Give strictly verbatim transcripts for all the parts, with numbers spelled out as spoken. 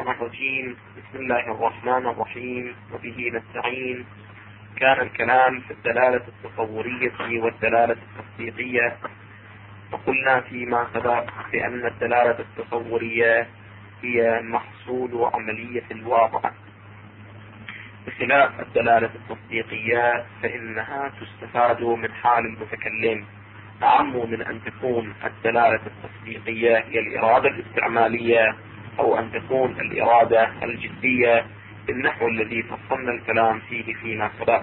الشيطان الرجيم. بسم الله الرحمن الرحيم، وبه نستعين. كان الكلام في الدلالة التصورية والدلالة التصديقية، وقلنا فيما سبق بأن الدلالة التصورية هي محصول عملية الواقع، بخلاف الدلالة التصديقية فإنها تستفاد من حال المتكلم، أعم من أن تكون الدلالة التصديقية هي الإرادة الاستعمالية أو أن تكون الإرادة الجدية بالنحو الذي فصلنا الكلام فيه فيما سبق.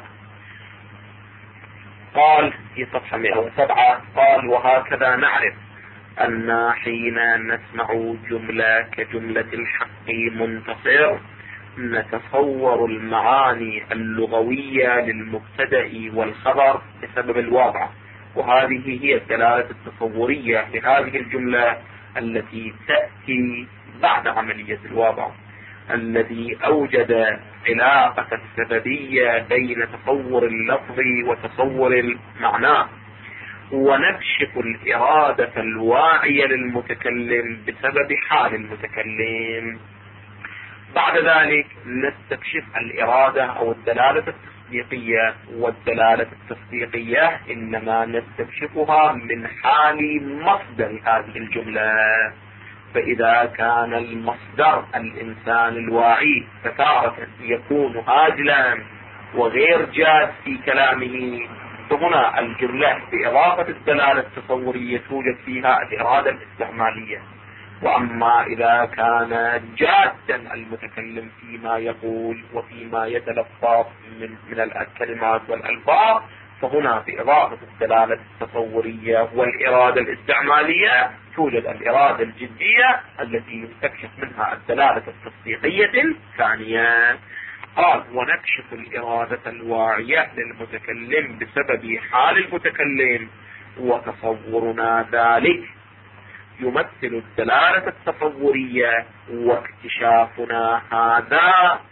قال في صفحة مئة وسبعة: قال وهكذا نعرف أن حين نسمع جملة كجملة الحق منتصر نتصور المعاني اللغوية للمبتدأ والخبر بسبب الواقع، وهذه هي الدلالة التصورية لهذه الجملة التي تأتي بعد عملية الواقع، الذي أوجد علاقة السببية بين تصور اللفظ وتصور المعنى، ونكشف الإرادة الواعية للمتكلم بسبب حال المتكلم. بعد ذلك نستكشف الإرادة أو الدلالة التصديقية، والدلالة التصديقية إنما نستكشفها من حال مصدر هذه الجملة. فإذا كان المصدر الإنسان الواعي فتارة يكون هازلا وغير جاد في كلامه، فهنا الجملة بإضافة الدلالة التصورية توجد فيها الإرادة الاستعمالية. وأما إذا كان جادا المتكلم فيما يقول وفيما يتلفظ من, من الكلمات والألفاظ، فهنا بإضافة الدلالة التصورية والإرادة الاستعمالية توجد الإرادة الجدية التي يستكشف منها الدلالة التصديقية الثانية. قال ونكشف الإرادة الواعية للمتكلم بسبب حال المتكلم، وتصورنا ذلك يمثل الدلالة التصورية، واكتشافنا هذا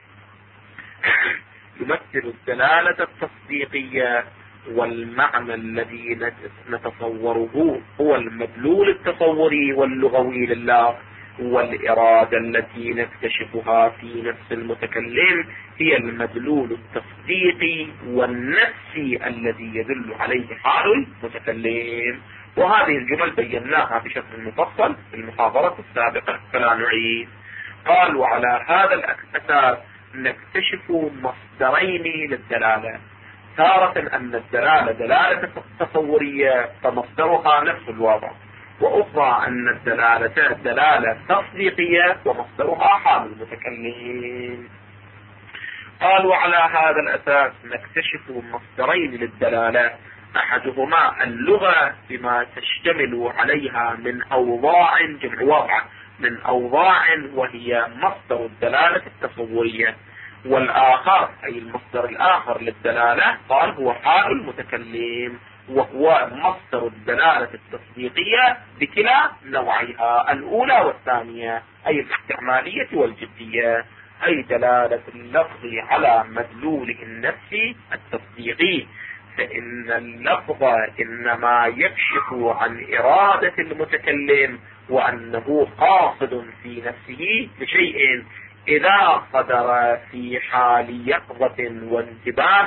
يمثل الدلالة التصديقية، والمعنى الذي نتصوره هو المدلول التصوري واللغوي لله، والإرادة التي نكتشفها في نفس المتكلم هي المدلول التصديقي والنفسي الذي يدل عليه حال المتكلم. وهذه الجمل بيناها بشكل مفصل في المحاضرة السابقة فلا نعيد. قال وعلى هذا الأساس نكتشف مصدرين للدلالة، تارة أن الدلالة دلالة تصورية فمصدرها نفس الواقع، وأخرى أن الدلالة دلالة تصديقية ومصدرها حال المتكلم. قال وعلى هذا الأساس نكتشف مصدرين للدلالة، أحدهما اللغة بما تشتمل عليها من أوضاع جمع واقع من أوضاع وهي مصدر الدلالة التصورية، والآخر أي المصدر الآخر للدلالة قال هو حال المتكلم، وهو مصدر الدلالة التصديقية بكلا نوعيها الأولى والثانية، أي الاستعمالية والجدية، أي دلالة اللفظ على مدلوله النفسي التصديقي، فإن اللفظ إنما يكشف عن إرادة المتكلم وأنه قاصد في نفسه بشيء إذا صدر في حال يقظة وانتباه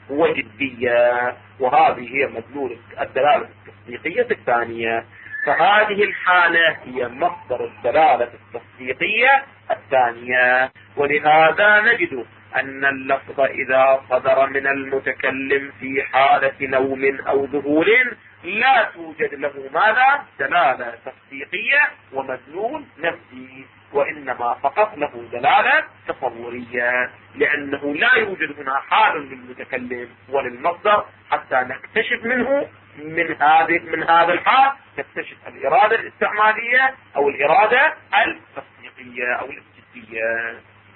وجدية، وهذه هي مدلول الدلالة التصديقية الثانية. فهذه الحالة هي مصدر الدلالة التصديقية الثانية. ولهذا نجد أن اللفظ إذا صدر من المتكلم في حالة نوم أو ذهول لا توجد له ماذا؟ دلالة تصديقية ومدلول نفسي، وإنما فقط له دلالة تصورية، لأنه لا يوجد هنا حال للمتكلم وللمصدر حتى نكتشف منه من هذه من هذا الحال نكتشف الإرادة الاستعمالية أو الإرادة التصديقية أو الجدية.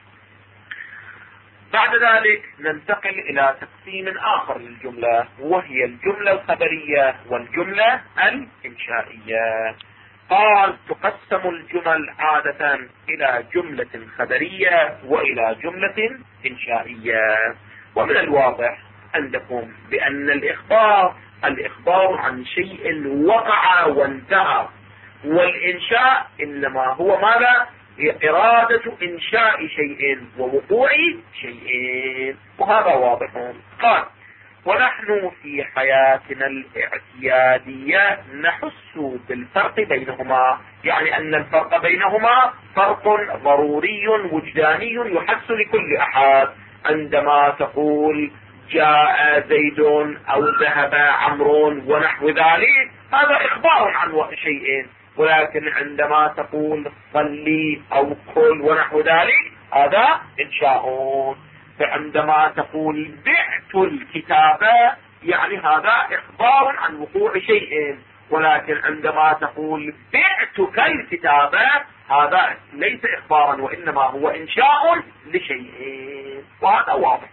بعد ذلك ننتقل إلى تقسيم آخر للجملة، وهي الجملة الخبرية والجملة الإنشائية. قال تقسم الجمل عادة إلى جملة خبرية وإلى جملة إنشائية. ومن الواضح عندكم بأن الإخبار الإخبار عن شيء وقع وانتهى، والإنشاء إنما هو ماذا؟ إرادة إنشاء شيء ووقوع شيء، وهذا واضح. قال: ونحن في حياتنا الاعتيادية نحس بالفرق بينهما، يعني أن الفرق بينهما فرق ضروري وجداني يحس لكل أحد. عندما تقول جاء زيد أو ذهب عمرو ونحو ذلك، هذا إخبار عن شيء، ولكن عندما تقول صلي أو كل ونحو ذلك، هذا إنشاء. فعندما تقول بعت الكتابة، يعني هذا إخبار عن وقوع شيء، ولكن عندما تقول بعتك الكتابة، هذا ليس إخبارا وإنما هو إنشاء لشيء، وهذا واضح.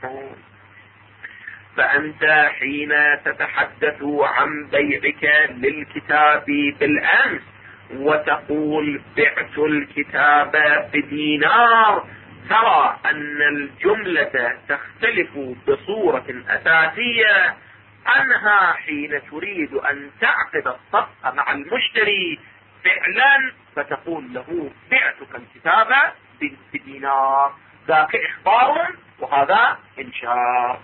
فأنت حين تتحدث عن بيعك للكتاب بالأمس وتقول بعت الكتاب بدينار، ترى أن الجملة تختلف بصورة أساسية عنها حين تريد أن تعقد الصفقة مع المشتري فعلا، فتقول له بعتك الكتاب بدينار، ذاك إخبار وهذا إنشاء.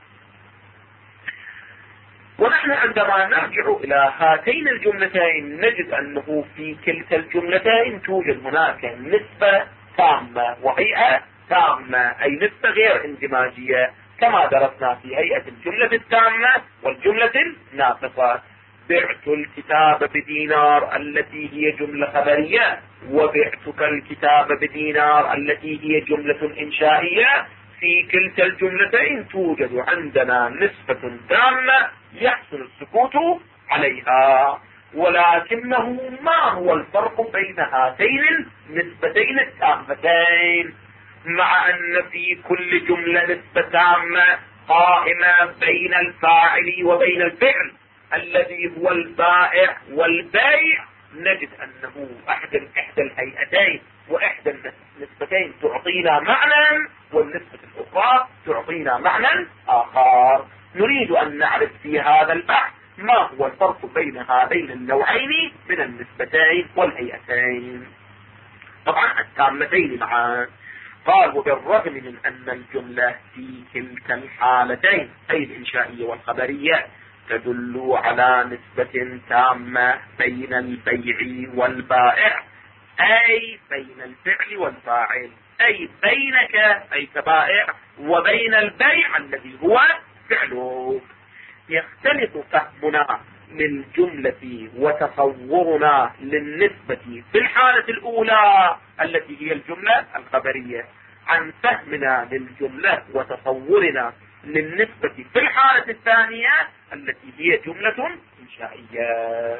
ونحن عندما نرجع إلى هاتين الجملتين نجد أنه في كلتا الجملتين توجد هناك نسبة تامة وهيئة تامة، أي نسبة غير اندماجية، كما درسنا في هيئة الجملة التامة والجملة الناقصة. بعت الكتاب بدينار التي هي جملة خبرية، وبعتك الكتاب بدينار التي هي جملة إنشائية. في كلتا الجملتين توجد عندنا نسبة تامة يحصل السكوت عليها، ولكنه ما هو الفرق بين هاتين النسبتين التامتين؟ مع أن في كل جملة نسبة تامة قائمة بين الفاعل وبين الفعل الذي هو البائع والبيع، نجد أنه أحد إحدى الهيئتين وإحدى النسبتين تعطينا معنى، والنسبة الأخرى تعطينا معنى آخر. نريد أن نعرف في هذا البحث ما هو الفرق بين هذين النوعين من النسبتين والهيئتين، طبعا التامتين معا. قال: وبالرغم من أن الجملة في كلتا الحالتين أي الإنشائية والخبرية تدل على نسبة تامة بين البيع والبائع، أي بين الفعل والفاعل، أي بينك أي كبائع وبين البيع الذي هو فعله، يختلف فهمنا للجملة وتصورنا للنسبة في الحالة الأولى التي هي الجملة الخبرية عن فهمنا للجملة وتصورنا للنسبة في الحالة الثانية التي هي جملة إنشائية.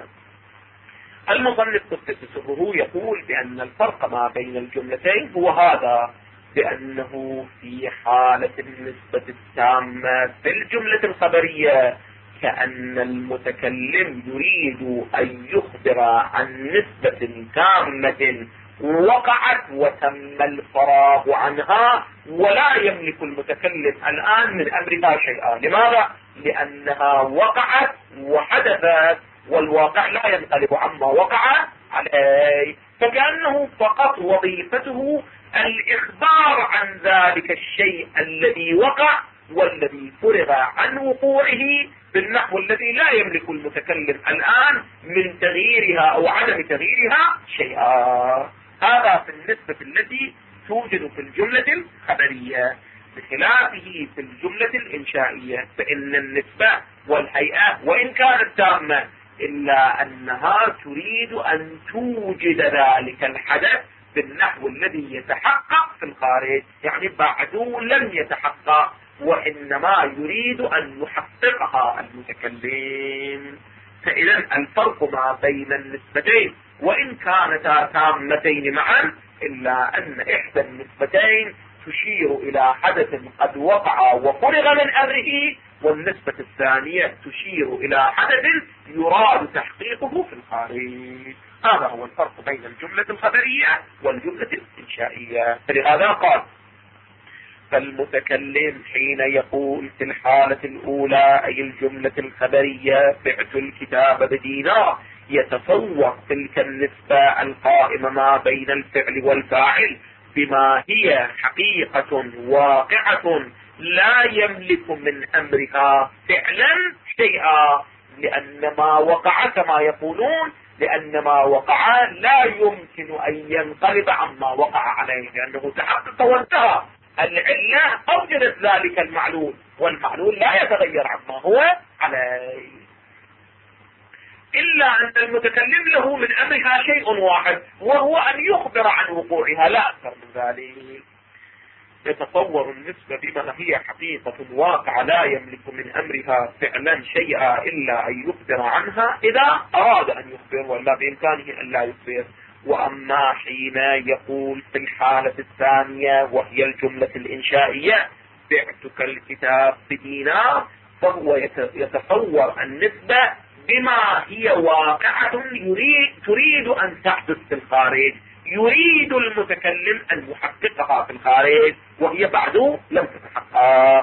المصنف قدس سره يقول بأن الفرق ما بين الجملتين هو هذا، بأنه في حالة النسبة التامة في الجملة الخبرية كأن المتكلم يريد أن يخبر عن نسبة تامة وقعت وتم الفراغ عنها، ولا يملك المتكلم الآن من أمرها شيئا. لماذا؟ لأنها وقعت وحدثت، والواقع لا ينقلب عما وقع عليه، فكأنه فقط وظيفته الإخبار عن ذلك الشيء الذي وقع والذي فرغ عن وقوعه بالنحو الذي لا يملك المتكلم الآن من تغييرها أو عدم تغييرها شيئا. هذا في النسبة التي توجد في الجملة الخبرية، بخلافه في الجملة الإنشائية فإن النسبة والهيئة وإن كانت تامة إلا أنها تريد أن توجد ذلك الحدث بالنحو الذي يتحقق في الخارج، يعني بعده لم يتحقق وإنما يريد أن يحققها المتكلم. فإذا الفرق ما بين النسبتين وإن كانتا تامتين معا إلا أن إحدى النسبتين تشير إلى حدث قد وقع وفرغ من أمره، والنسبة الثانية تشير إلى حدث يراد تحقيقه في الخارج. هذا هو الفرق بين الجملة الخبرية والجملة الإنشائية. فلهذا قال: فالمتكلم حين يقول في الحالة الأولى أي الجملة الخبرية بعت الكتاب بدينار، يتصور تلك النسبة القائمة ما بين الفعل والفاعل بما هي حقيقة واقعة لا يملك من أمرها فعلا شيئا، لأن ما وقع كما يقولون لأن ما وقع لا يمكن أن ينقلب عما وقع عليه، لأنه تحقق وانتهى. العلة أوجدت ذلك المعلول، والمعلول لا يتغير عما هو عليه، إلا أن المتكلم له من أمرها شيء واحد وهو أن يخبر عن وقوعها لا أكثر من ذلك. يتصور النسبة بما هي حقيقة واقعة لا يملك من أمرها فعلا شيئا إلا أن يخبر عنها إذا أراد أن يخبر، ولا بإمكانه أن لا يخبر. وأما حين يقول في الحالة الثانية وهي الجملة الإنشائية بعتك الكتاب بدينار، فهو يتصور النسبة بما هي واقعة يريد تريد أن تحدث في الخارج، يريد المتكلم أن يحققها في الخارج وهي بعد لم تتحقق.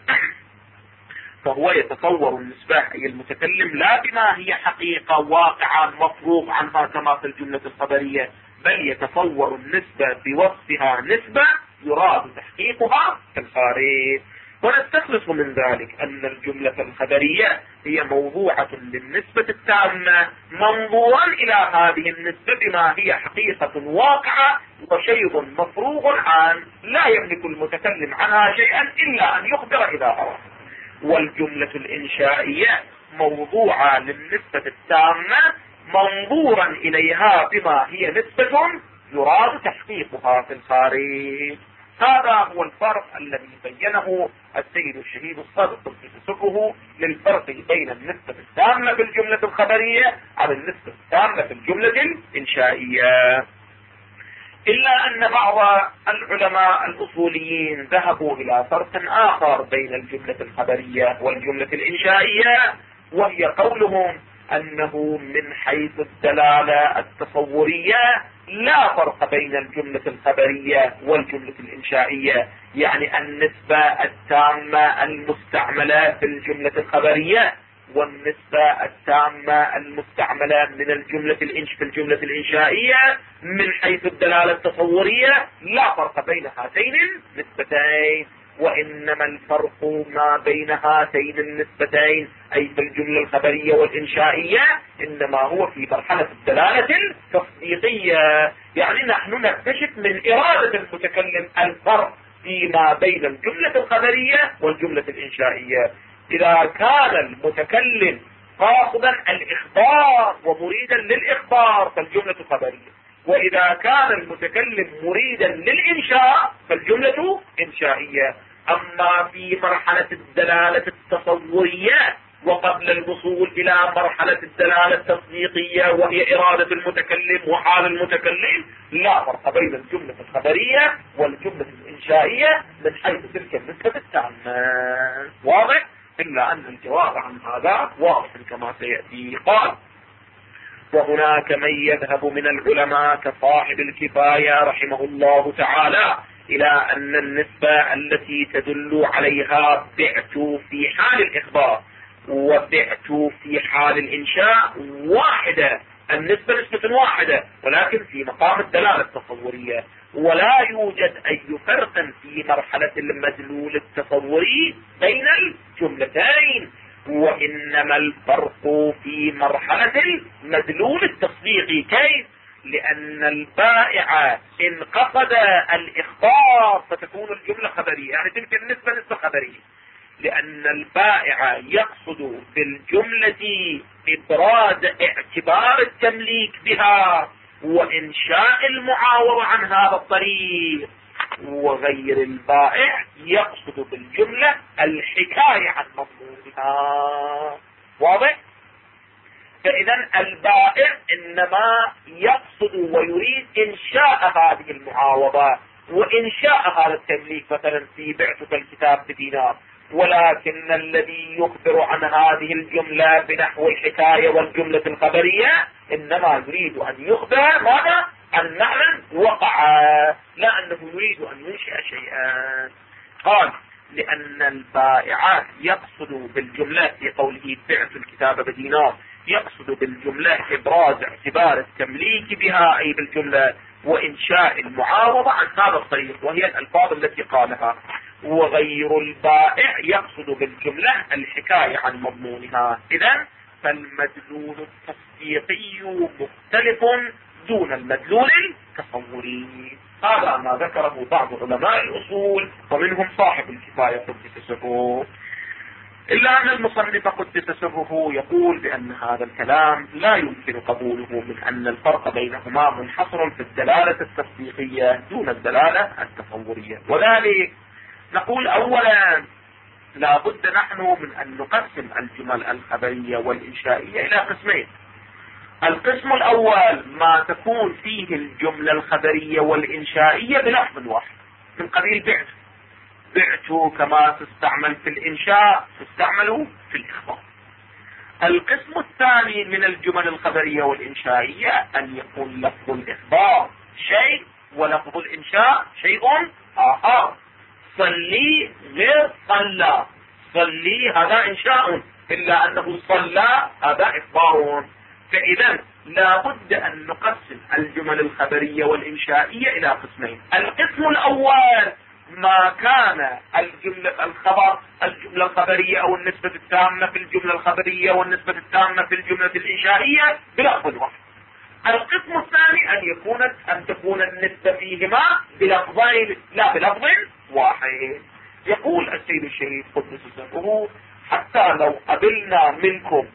فهو يتصور النسبة أي المتكلم لا بما هي حقيقة واقعة مفروغ عنها كما في الجملة الخبرية، بل يتصور النسبة بوصفها نسبة يراد تحقيقها في الخارج. ونستخلص من ذلك أن الجملة الخبرية هي موضوعة للنسبة التامة منظورا إلى هذه النسبة بما هي حقيقة واقعة وشيء مفروغ عن لا يملك المتكلم عنها شيئا إلا أن يخبر إذا أراد. والجملة الإنشائية موضوعة للنسبة التامة منظورا إليها بما هي نسبة يراد تحقيقها في الخارج. هذا هو الفرق الذي بينه السيد الشهيد الصادق في تسكه للفرق بين النسبة التامة في الجملة الخبرية على النسبة التامة في الجملة الإنشائية. إلا أن بعض العلماء الأصوليين ذهبوا إلى فرق آخر بين الجملة الخبرية والجملة الإنشائية، وهي قولهم أنه من حيث الدلالة التصورية لا فرق بين الجملة الخبرية والجملة الإنشائية، يعني النسبة التامة المستعملة في الجملة الخبرية والنسبة التامة المستعملة من الجملة الإنش في الجملة الإنشائية من حيث الدلالة التصورية لا فرق بين هاتين النسبتين، وإنما الفرق ما بين هاتين النسبتين أي في الجملة الخبرية والإنشائية إنما هو في مرحلة الدلالة التصديقية. يعني نحن نكتشف من إرادة المتكلم الفرق فيما بين الجملة الخبرية والجملة الإنشائية. إذا كان المتكلم قاصدا الإخبار ومريدا للإخبار فالجملة خبرية، وإذا كان المتكلم مريدا للإنشاء فالجملة إنشائية. أما في مرحلة الدلالة التصورية وقبل الوصول إلى مرحلة الدلالة التصديقية وهي إرادة المتكلم وحال المتكلم لا فرق بين الجملة الخبرية والجملة الإنشائية من حيث تلك النسبة التامة. واضح؟ إلا أن الجواب عن هذا واضح كما سيأتي. قال: وهناك من يذهب من العلماء كصاحب الكفاية رحمه الله تعالى إلى أن النسبة التي تدل عليها بعت في حال الإخبار وبعت في حال الإنشاء واحدة، النسبة نسبة واحدة ولكن في مقام الدلالة التصورية، ولا يوجد أي فرق في مرحلة المدلول التصوري بين الجملتين، وإنما الفرق في مرحلة المدلول التصديقي. كيف؟ لأن البائع إن قصد الإخبار فتكون الجملة خبرية، يعني تلك النسبة نسبة خبرية، لأن البائع يقصد في الجملة إبراز اعتبار التمليك بها وإنشاء المعاوضة عن هذا الطريق، وغير البائع يقصد بالجملة الحكاية عن مضمونها. واضح؟ فإذا البائع إنما يقصد ويريد إنشاء هذه المعاوضة وإنشاء هذا التمليك مثلا في بعتك الكتاب بدينار، ولكن الذي يخبر عن هذه الجملة بنحو الحكاية والجملة الخبرية إنما يريد أن يخبر ماذا؟ عن معنى وقع، لا أنه يريد أن ينشئ شيئا. قال: لأن البائع يقصد بالجملة في قوله بعت الكتاب بدينار يقصد بالجملة إبراز اعتبار التمليك بها أي بالجملة وإنشاء المعاوضة عن هذا الطريق، وهي الألفاظ التي قالها. وغير البائع يقصد بالجملة الحكاية عن مضمونها. إذن فالمدلول التصديقي مختلف دون المدلول التصوري. هذا ما ذكره بعض علماء الأصول ومنهم صاحب الكفاية قدس سره، إلا أن المصنف قدس سره يقول بأن هذا الكلام لا يمكن قبوله من أن الفرق بينهما منحصر في الدلالة التصديقية دون الدلالة التصورية. وذلك نقول أولا لا بد نحن من أن نقسم الجمل الخبرية والإنشائية إلى قسمين. القسم الأول ما تكون فيه الجملة الخبرية والإنشائية بلفظ واحد من قبيل بعت. بعت كما تستعمل في الإنشاء تستعمل في الإخبار. القسم الثاني من الجمل الخبرية والإنشائية أن يكون لفظ الإخبار شيء ولفظ الإنشاء شيء آخر. صلي غير صلى، صلي هذا إنشاء إلا أنه صلى هذا إخبار. فإذا لا بد أن نقسم الجمل الخبرية والإنشائية إلى قسمين. القسم الأول ما كان الجملة الخبر الجملة الخبرية أو النسبة التامة في الجملة الخبرية والنسبة التامة في الجملة الإنشائية بلفظ واحد. القسم الثاني أن يكون أن تكون النسبة فيهما بلفظين لا بلفظ واحد. يقول السيد الشهيد قدس سره حتى لو قبلنا منكم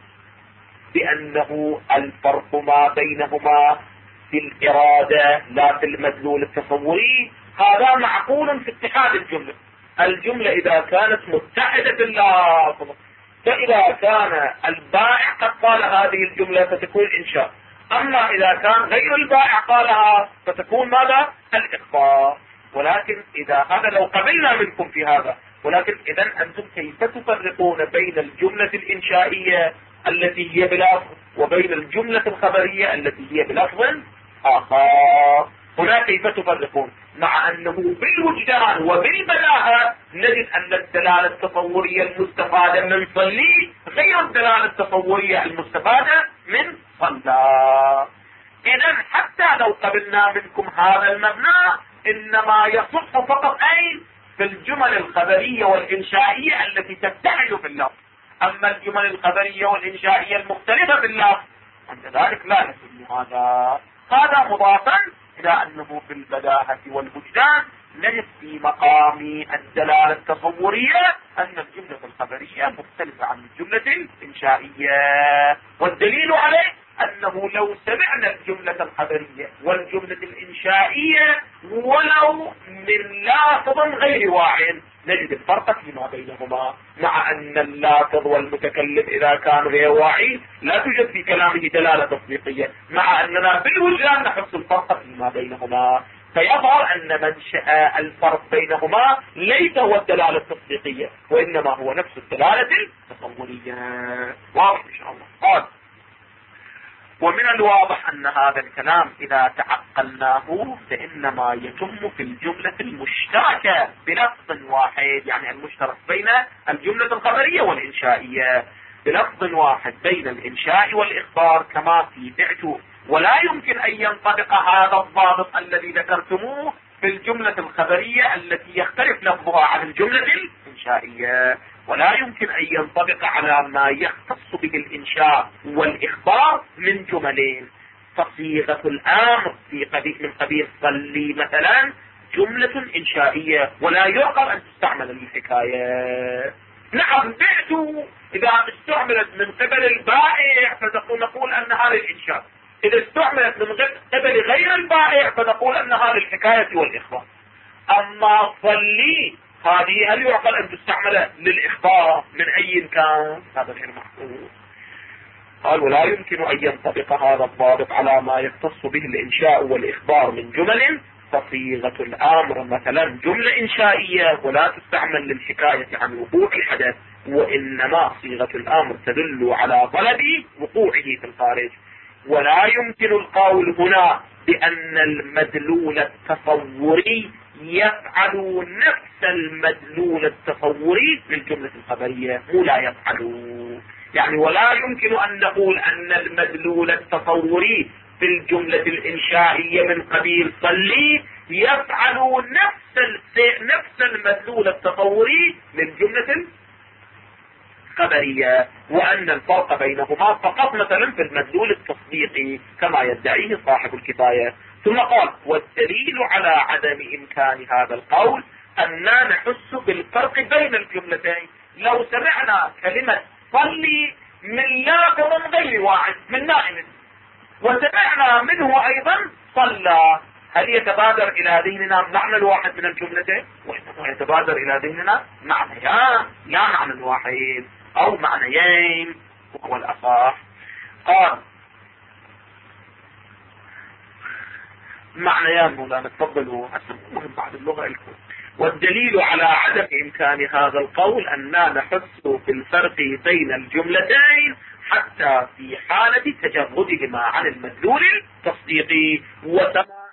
بأنه الفرق ما بينهما في الإرادة لا في المدلول التصوري، هذا معقول في اتحاد الجملة. الجملة إذا كانت متحدة باللفظ، فإذا كان البائع قد قال هذه الجملة فتكون إنشاء، أما إذا كان غير البائع قالها فتكون ماذا؟ الإخبار. ولكن إذا هذا لو قبلنا منكم في هذا، ولكن إذا أنتم كيف تفرقون بين الجملة الإنشائية التي هي بلفظ وبين الجملة الخبرية التي هي بلفظ آخر؟ هنا كيف تفرقون؟ مع أنه بالوجدان وبالبلاغة نجد أن الدلالة التصورية المستفادة من صلي غير الدلالة التصورية المستفادة من صلى. إذن حتى لو قبلنا منكم هذا المبنى إنما يصح فقط أي في الجمل الخبرية والإنشائية التي تتحد في اللفظ. أما الجمل الخبرية والإنشائية المختلفة في اللفظ عند ذلك لا يتم هذا. هذا مضافا إلى أنه في البداهة والوجدان نجد في مقام الدلالة التصورية أن الجملة الخبرية مختلفة عن الجملة الإنشائية. والدليل عليه أنه لو سمعنا الجملة الخبرية والجملة الإنشائية ولو من لافظ غير واعٍ نجد الفرق فيما بينهما، مع أن اللافظ والمتكلم إذا كان غير واعي لا توجد في كلامه دلالة تصديقية، مع أننا بالوجدان نحس الفرق فيما بينهما. فيظهر أن منشأ الفرق بينهما ليس هو الدلالة التصديقية وإنما هو نفس الدلالة التصورية. واضح إن شاء الله. قال ومن الواضح أن هذا الكلام إذا تعقلناه فإنما يتم في الجملة المشتركة بلفظ واحد، يعني المشترك بين الجملة الخبرية والإنشائية بلفظ واحد بين الإنشاء والإخبار كما في بعت. ولا يمكن أن ينطبق هذا الضابط الذي ذكرتموه في الجملة الخبرية التي يختلف لفظها عن الجملة الإنشائية، ولا يمكن أن ينطبق على ما يختص به الإنشاء والإخبار من جملين. فصيغة الأمر في قبيل من قبيل صلي مثلا جملة إنشائية ولا يعقل أن تستعمل الحكاية. نعم بعت إذا استعملت من قبل البائع فنقول أن هذا الإنشاء، إذا استعملت من قبل غير البائع فنقول أن هذه الحكاية والإخبار. أما صلي هذه هل يعقل أن تستعمل للإخبار من أي كان؟ هذا غير محفوظ. قال ولا يمكن أن ينطبق هذا الضابط على ما يختص به الإنشاء والإخبار من جمل. فصيغة الأمر مثلا جملة إنشائية ولا تستعمل للحكاية عن وقوع الحدث، وإنما صيغة الأمر تدل على طلب وقوعه في الخارج. ولا يمكن القول هنا بأن المدلول التصوري يفعل نفس المدلول التصوري للجملة الخبرية، مو لا يفعل. يعني ولا يمكن أن نقول أن المدلول التصوري في الجملة الإنشائية من قبيل صلي يفعل نفس نفس المدلول التصوري للجملة الخبرية، وأن الفرق بينهما فقط مثلا في المدلول التصديقي كما يدعيه صاحب الكفاية. ثم قال: والدليل على عدم إمكان هذا القول أننا نحس بالفرق بين الجملتين. لو سمعنا كلمة صلي من لاغر غير واحد من نائم وسمعنا منه أيضا صلى، هل يتبادر إلى ذهننا معنى الواحد من الجملتين؟ وإنما يتبادر إلى ذهننا معنيان، لا معنى الواحد أو معنيين وهو الأصح. قال معنيان مولانا تفضلوا حسب مهم بعد اللغة لكم. والدليل على عدم إمكان هذا القول أننا نحس بالفرق بين الجملتين حتى في حالة تجردهما عن المدلول التصديقي وسماع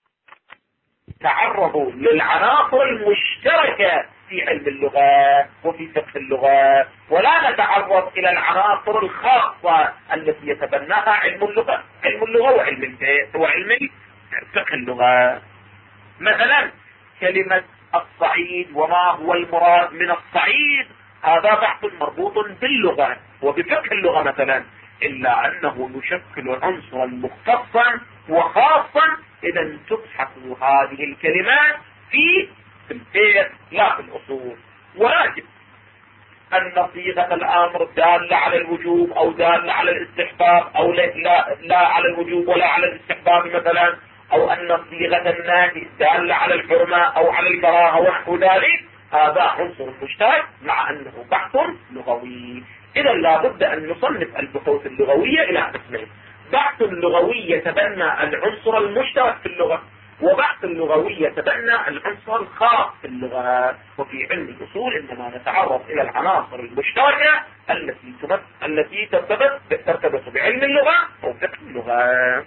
تعرضوا للعناصر المشتركة في علم اللغة وفي فقه اللغة، ولا نتعرض إلى العناصر الخاصة التي يتبناها علم اللغة علم اللغة وعلم الفقه وعلم فقه اللغة. مثلا كلمة الصعيد وما هو المراد من الصعيد، هذا بحث مربوط باللغة وبفقه اللغة مثلا، إلا أنه يشكل عنصرا مختصا وخاصا إذا تبحث هذه الكلمات في الفقه لا في الأصول. ولكن أن صيغة الأمر دالة على الوجوب أو دالة على الاستحباب أو لا, لا, لا على الوجوب ولا على الاستحباب مثلا، أو أن صيغة النهي دالة على الحرمة أو على الكراهة ونحو ذلك، هذا عنصر مشترك مع أنه بحث لغوي. إذا لابد أن نصنف البحوث اللغوية إلى قسمين: بحث لغوي يتبنى العنصر المشترك في اللغة، وبحث لغوي يتبنى العنصر الخاص في اللغة. وفي علم الأصول إنما نتعرض إلى العناصر المشتركة التي التي ترتبط ترتبط بعلم اللغة أو فقه اللغة.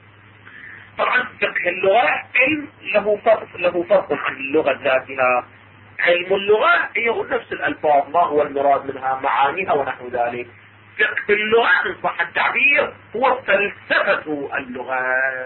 طبعا فقه اللغة علم له فرق له فرق عن اللغة ذاتها. علم اللغة هي نفس الألفاظ، ما هو المراد منها، معانيها ونحو ذلك. فقه اللغة إن صح التعبير هو فلسفة اللغة،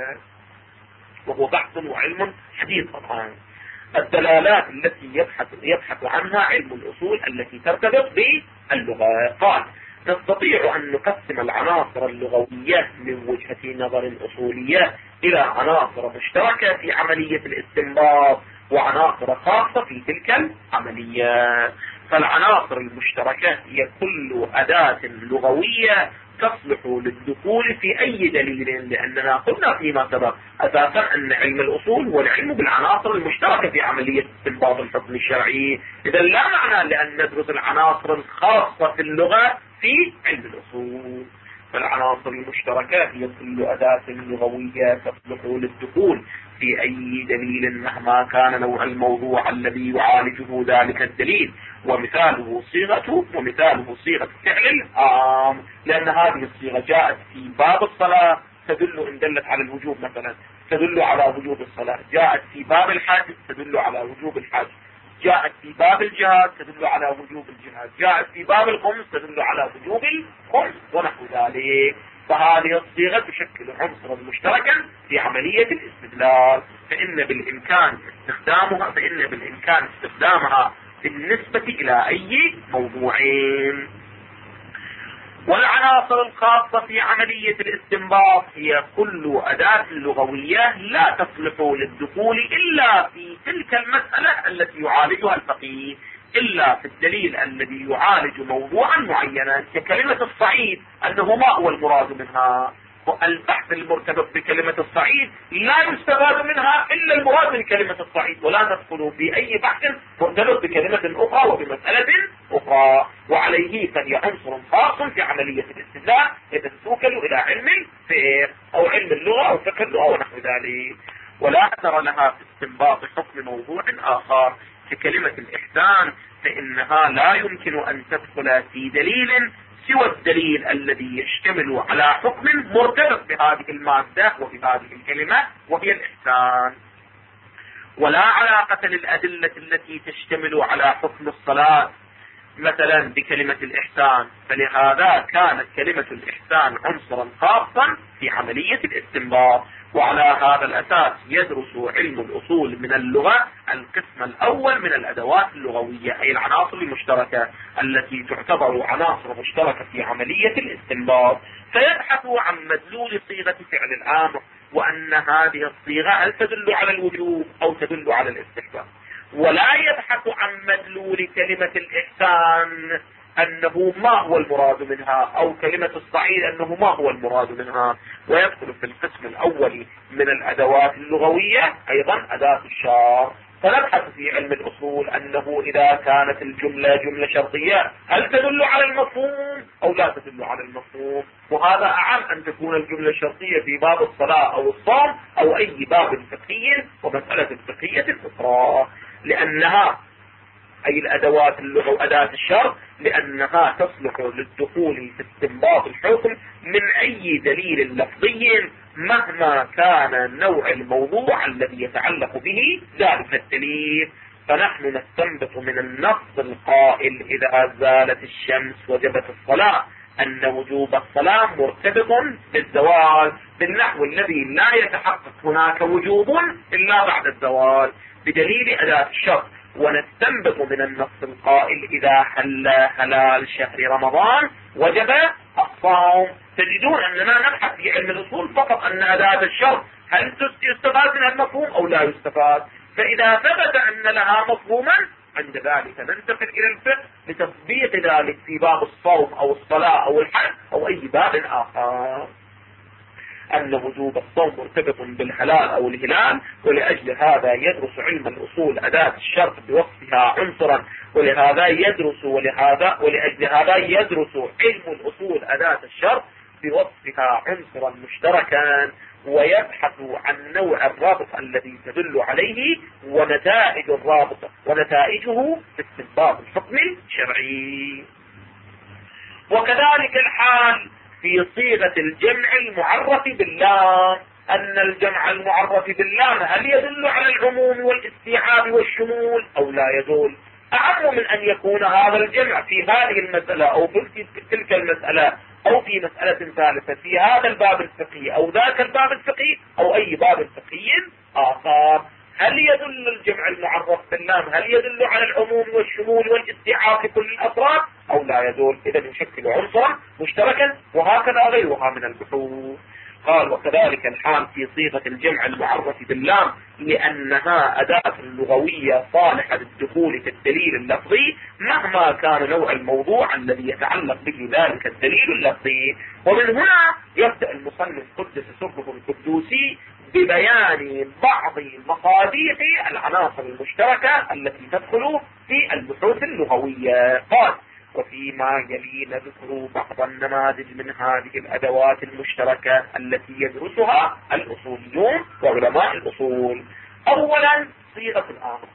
وهو بحث وعلم حديث طبعا. الدلالات التي يبحث يبحث عنها علم الأصول التي ترتبط باللغة. قال: نستطيع أن نقسم العناصر اللغوية من وجهة نظر أصولية إلى عناصر مشتركة في عملية الاستنباط وعناصر خاصة في تلك العملية. فالعناصر المشتركة هي كل أداة لغوية تصلح للدخول في أي دليل، لأننا قلنا فيما سبق أساسا أن علم الأصول هو العلم بالعناصر المشتركة في عملية استنباط الحكم الشرعي. إذا لا معنى لأن ندرس العناصر الخاصة في اللغة في علم الأصول. فالعناصر المشتركة هي كل أداة لغوية تصلح للدخول في أي دليل مهما كان نوع الموضوع الذي يعالجه ذلك الدليل، ومثاله صيغة ومثاله صيغة فعل الآمر، لأن هذه الصيغة جاءت في باب الصلاة تدل إن دلت على الوجوب مثلا تدل على وجوب الصلاة، جاءت في باب الحج تدل على وجوب الحج، جاءت في باب الجهاد تدل على وجوب الجهاد، جاءت في باب الخمس تدل على وجوب الخمس ونحو ذلك. فهذه الصيغة تشكل عنصرا مشتركا في عملية الاستدلال، فإن بالإمكان استخدامها فإن بالإمكان استخدامها بالنسبة إلى أي موضوعين. والعناصر الخاصة في عملية الاستنباط هي كل أداة لغوية لا تصلح للدخول إلا في تلك المسألة التي يعالجها الفقيه، إلا في الدليل الذي يعالج موضوعا معينا، ككلمة الصعيد أنه ما هو المراد منها. البحث المرتبط بكلمة الصعيد لا يستفاد منها إلا المراد من كلمة الصعيد، ولا ندخل في أي بحث مرتبط بكلمة أخرى وبمسألة أخرى، وعليه فهي عنصر خاص في عملية الاستدلال إذا توكل إلى علم الفقه أو علم اللغة أو فقه اللغة ونحو ذلك. ولا أثر لها في استنباط حكم موضوع آخر ككلمة الإحسان، فإنها لا يمكن أن تدخل في دليل سوى الدليل الذي يشتمل على حكم مرتبط بهذه المادة وبهذه الكلمة وهي الإحسان. ولا علاقة للأدلة التي تشتمل على حكم الصلاة مثلا بكلمة الإحسان، فلهذا كانت كلمة الإحسان عنصرا خاصا في عملية الاستنباط. وعلى هذا الأساس يدرس علم الأصول من اللغة القسم الأول من الأدوات اللغوية، أي العناصر المشتركة التي تعتبر عناصر مشتركة في عملية الاستنباط، فيبحث عن مدلول صيغة فعل الأمر، وأن هذه الصيغة هل تدل على الوجوب أو تدل على الاستحباب، ولا يبحث عن مدلول كلمة الإحسان أنه ما هو المراد منها، أو كلمة الصعيد أنه ما هو المراد منها. ويدخل في القسم الأول من الأدوات اللغوية أيضا أداة الشرط. فنبحث في علم الأصول أنه إذا كانت الجملة جملة شرطية هل تدل على المفهوم أو لا تدل على المفهوم، وهذا أعم أن تكون الجملة الشرطية في باب الصلاة أو الصوم أو أي باب فقهي ومسألة فقهية أخرى، لأنها أي الأدوات اللغة أداة الشرط لأنها تصلح للدخول في استنباط الحكم من أي دليل لفظي مهما كان نوع الموضوع الذي يتعلق به ذلك الدليل. فنحن نستنبط من النص القائل إذا زالت الشمس وجبت الصلاة أن وجوب الصلاة مرتبط بالزوال، بالنحو الذي لا يتحقق هناك وجوب إلا بعد الزوال بدليل أداة الشرط. ونستنبط من النص القائل إذا حل حلال شهر رمضان وجب الصوم. تجدون أننا نبحث في علم الأصول فقط أن أداة الشرط هل يستفاد منها المفهوم أو لا يستفاد، فإذا ثبت أن لها مفهوما عند ذلك ننتقل إلى الفقه لتطبيق ذلك في باب الصوم أو الصلاة أو الحج أو أي باب آخر. أن وجوب الصوم مرتبط بالحلال أو الهلال، ولأجل هذا يدرس علم الأصول أداة الشرط بوصفها عنصرا، ولهذا يدرس ولهذا ولأجل هذا يدرس علم الأصول أداة الشرط بوصفها عنصرا مشتركا، ويبحث عن نوع الرابط الذي تدل عليه ونتائج الرابط ونتائجه في استنباط الحكم الشرعي. وكذلك الحال في صيغة الجمع المعرف باللام، أن الجمع المعرف باللام هل يدل على العموم والاستيعاب والشمول أو لا يدل؟ أعم من أن يكون هذا الجمع في هذه المسألة أو في تلك المسألة أو في مسألة ثالثة في هذا الباب الفقهي أو ذاك الباب الفقهي أو أي باب فقهي آخر. هل يدل الجمع المعرف باللام هل يدل على العموم والشمول والاستيعاب في كل الأطراف أو لا يدل؟ إذا يشكل عنصرا مشتركا، وهكذا غيرها من البحوث. قال وكذلك الحال في صيغة الجمع المعرف باللام لأنها أداة لغوية صالحة للدخول في الدليل اللفظي مهما كان نوع الموضوع الذي يتعلق به ذلك الدليل اللفظي. ومن هنا يبدأ المصنف قدس سره القدوسي ببيان بعض مصاديق العناصر المشتركة التي تدخل في البحوث اللغوية. قال وفيما يلي نذكر بعض النماذج من هذه الأدوات المشتركة التي يدرسها الأصوليون وعلماء الأصول. أولا صيغة الأمر.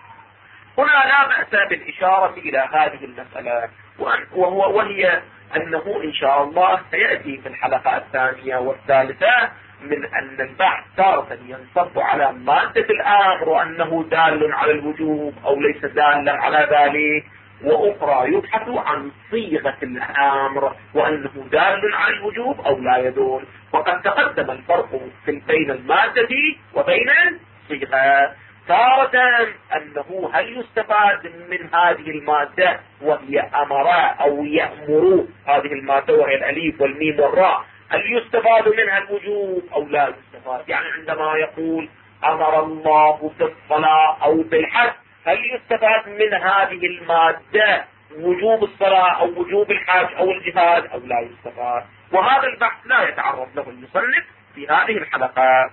هنا لا بأس بالإشارة إلى هذه المسألة، وهو وهي أنه إن شاء الله سيأتي في الحلقة الثانية والثالثة من أن البحث تارة ينصب على مادة الأمر وأنه دال على الوجوب أو ليس دالا على ذلك، وأخرى يبحث عن صيغة الأمر وأنه دال على الوجوب أو لا يدل. وقد تقدم الفرق بين المادة وبين الصيغة. تارة أنه هل يستفاد من هذه المادة وهي أمر أو يأمر، هذه المادة وهي الأليف والميم والراء، هل يستفاد منها الوجوب أو لا يستفاد؟ يعني عندما يقول أمر الله بالصلاة أو بالحج هل يستفاد من هذه المادة وجوب الصلاة أو وجوب الحج أو الجهاد أو لا يستفاد؟ وهذا البحث لا يتعرض له المصنف في هذه الحلقات.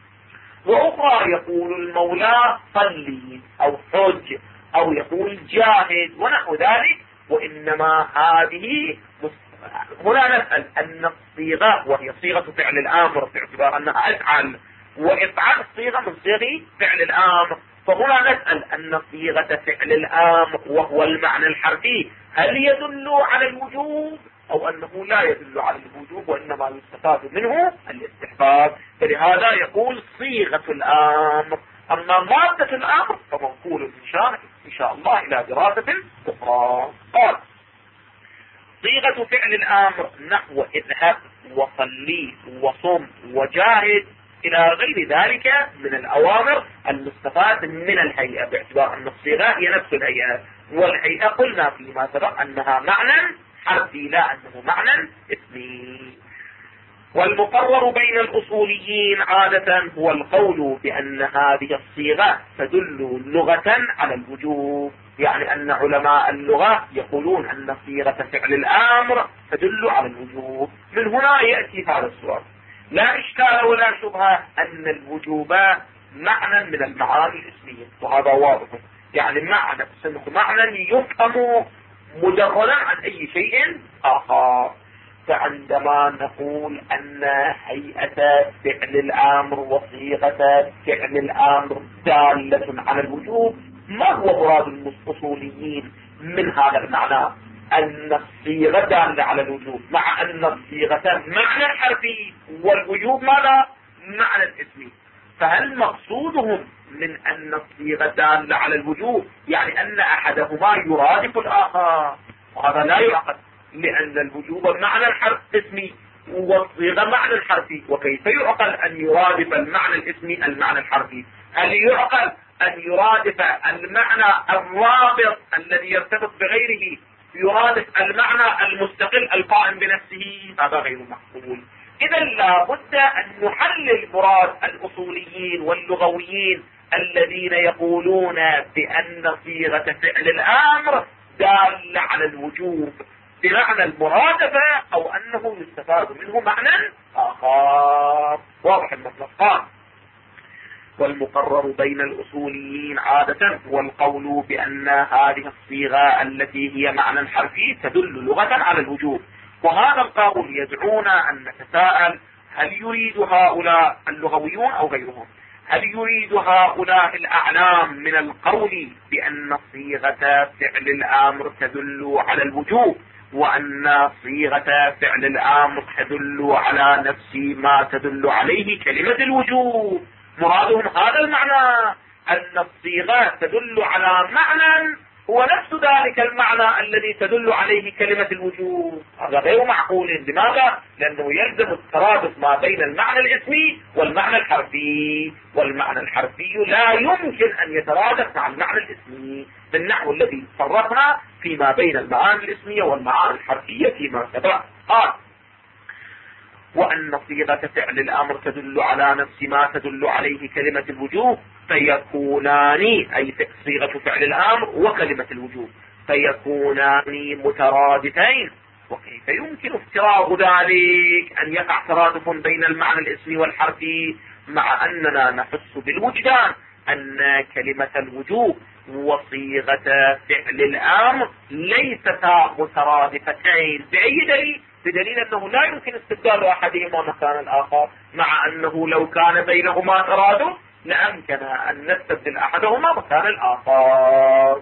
وأخرى يقول المولى صلي أو حج أو يقول جاهد ونحو ذلك، وإنما هذه هنا نسأل أن الصيغة وهي صيغة فعل الأمر باعتبار أنها أفعل، وإفعال الصيغة من صيغ فعل الأمر، فهنا نسأل أن صيغة فعل الأمر وهو المعنى الحرفي هل يدل على الوجوب أو أنه لا يدل على الوجوب وإنما يستفاد منه الاستحباب. فلهذا يقول صيغة الأمر. أما مادة الأمر فمنقول إن شاء إن شاء الله إلى دراسة أخرى. قال صيغة فعل الامر نحو اذهب وصلي وصم وجاهد الى غير ذلك من الاوامر المستفاد من الهيئة، باعتبار ان الصيغة هي نفس الهيئة، والهيئة قلنا فيما سبق انها معنى حرفي لا انه معنى اسمي. والمقرر بين الأصوليين عادة هو القول بأن هذه الصيغة تدل لغة على الوجوب، يعني أن علماء اللغة يقولون أن صيغة فعل الأمر تدل على الوجوب. من هنا يأتي هذا السؤال، لا إشكال ولا شبهة أن الوجوب معنى من المعاني الاسمية، وهذا واضح، يعني معنى معنى يفهم مجردا عن أي شيء آخر. فعندما نقول أن هيئة فعل الأمر وصيغة فعل الأمر دالة على الوجوب، ما هو مراد الأصوليين من هذا المعنى؟ أن الصيغة دالة على الوجوب، مع أن الصيغة معنى حرفي والوجوب ماذا؟ معنى اسمي. فهل مقصودهم من أن الصيغة دالة على الوجوب يعني أن أحدهما يرادف الآخر؟ وهذا لا يعقل، لأن الوجوب معنى الحرف اسمي والصيغة معنى الحرفي، وكيف يعقل أن يرادف المعنى الاسمي المعنى الحرفي؟ هل يعقل أن يرادف المعنى الرابط الذي يرتبط بغيره يرادف المعنى المستقل القائم بنفسه؟ هذا غير معقول. إذا لا بد أن نحلل مراد الأصوليين واللغويين الذين يقولون بأن صيغة فعل الأمر دالة على الوجوب بمعنى المرادفة، أو أنه يستفاد منه معنى آخر. واضح المطلب. قال: والمقرر بين الأصوليين عادة هو القول بأن هذه الصيغة التي هي معنى حرفي تدل لغة على الوجوب. وهذا القول يدعونا أن نتساءل: هل يريد هؤلاء اللغويون أو غيرهم، هل يريد هؤلاء الأعلام من القول بأن صيغة فعل الأمر تدل على الوجوب وأن صيغة فعل الأمر تدل على نفس ما تدل عليه كلمة الوجوب؟ مرادهم هذا المعنى، أن الصيغة تدل على معنى هو نفس ذلك المعنى الذي تدل عليه كلمة الوجوب. هذا غير معقول. لماذا؟ لأنه يلزم الترادف ما بين المعنى الاسمي والمعنى الحرفي، والمعنى الحرفي لا يمكن أن يترادف مع المعنى الاسمي بالنحو الذي صرفنا فيما بين المعاني الاسمية والمعاني الحرفية فيما سبق. قال: وأن صيغة فعل الأمر تدل على نفس ما تدل عليه كلمة الوجوب فيكونان، أي صيغة فعل الأمر وكلمة الوجوب فيكونان مترادفين. وكيف يمكن افتراض ذلك أن يقع ترادف بين المعنى الاسمي والحرفي مع أننا نحس بالوجدان أن كلمة الوجوب وصيغة فعل الأمر ليستا مترادفتين؟ بأي دليل؟ بدليل أنه لا يمكن استبدال أحدهما مكان الآخر، مع أنه لو كان بينهما ترادف لأمكن أن نستبدل أحدهما مكان الآخر.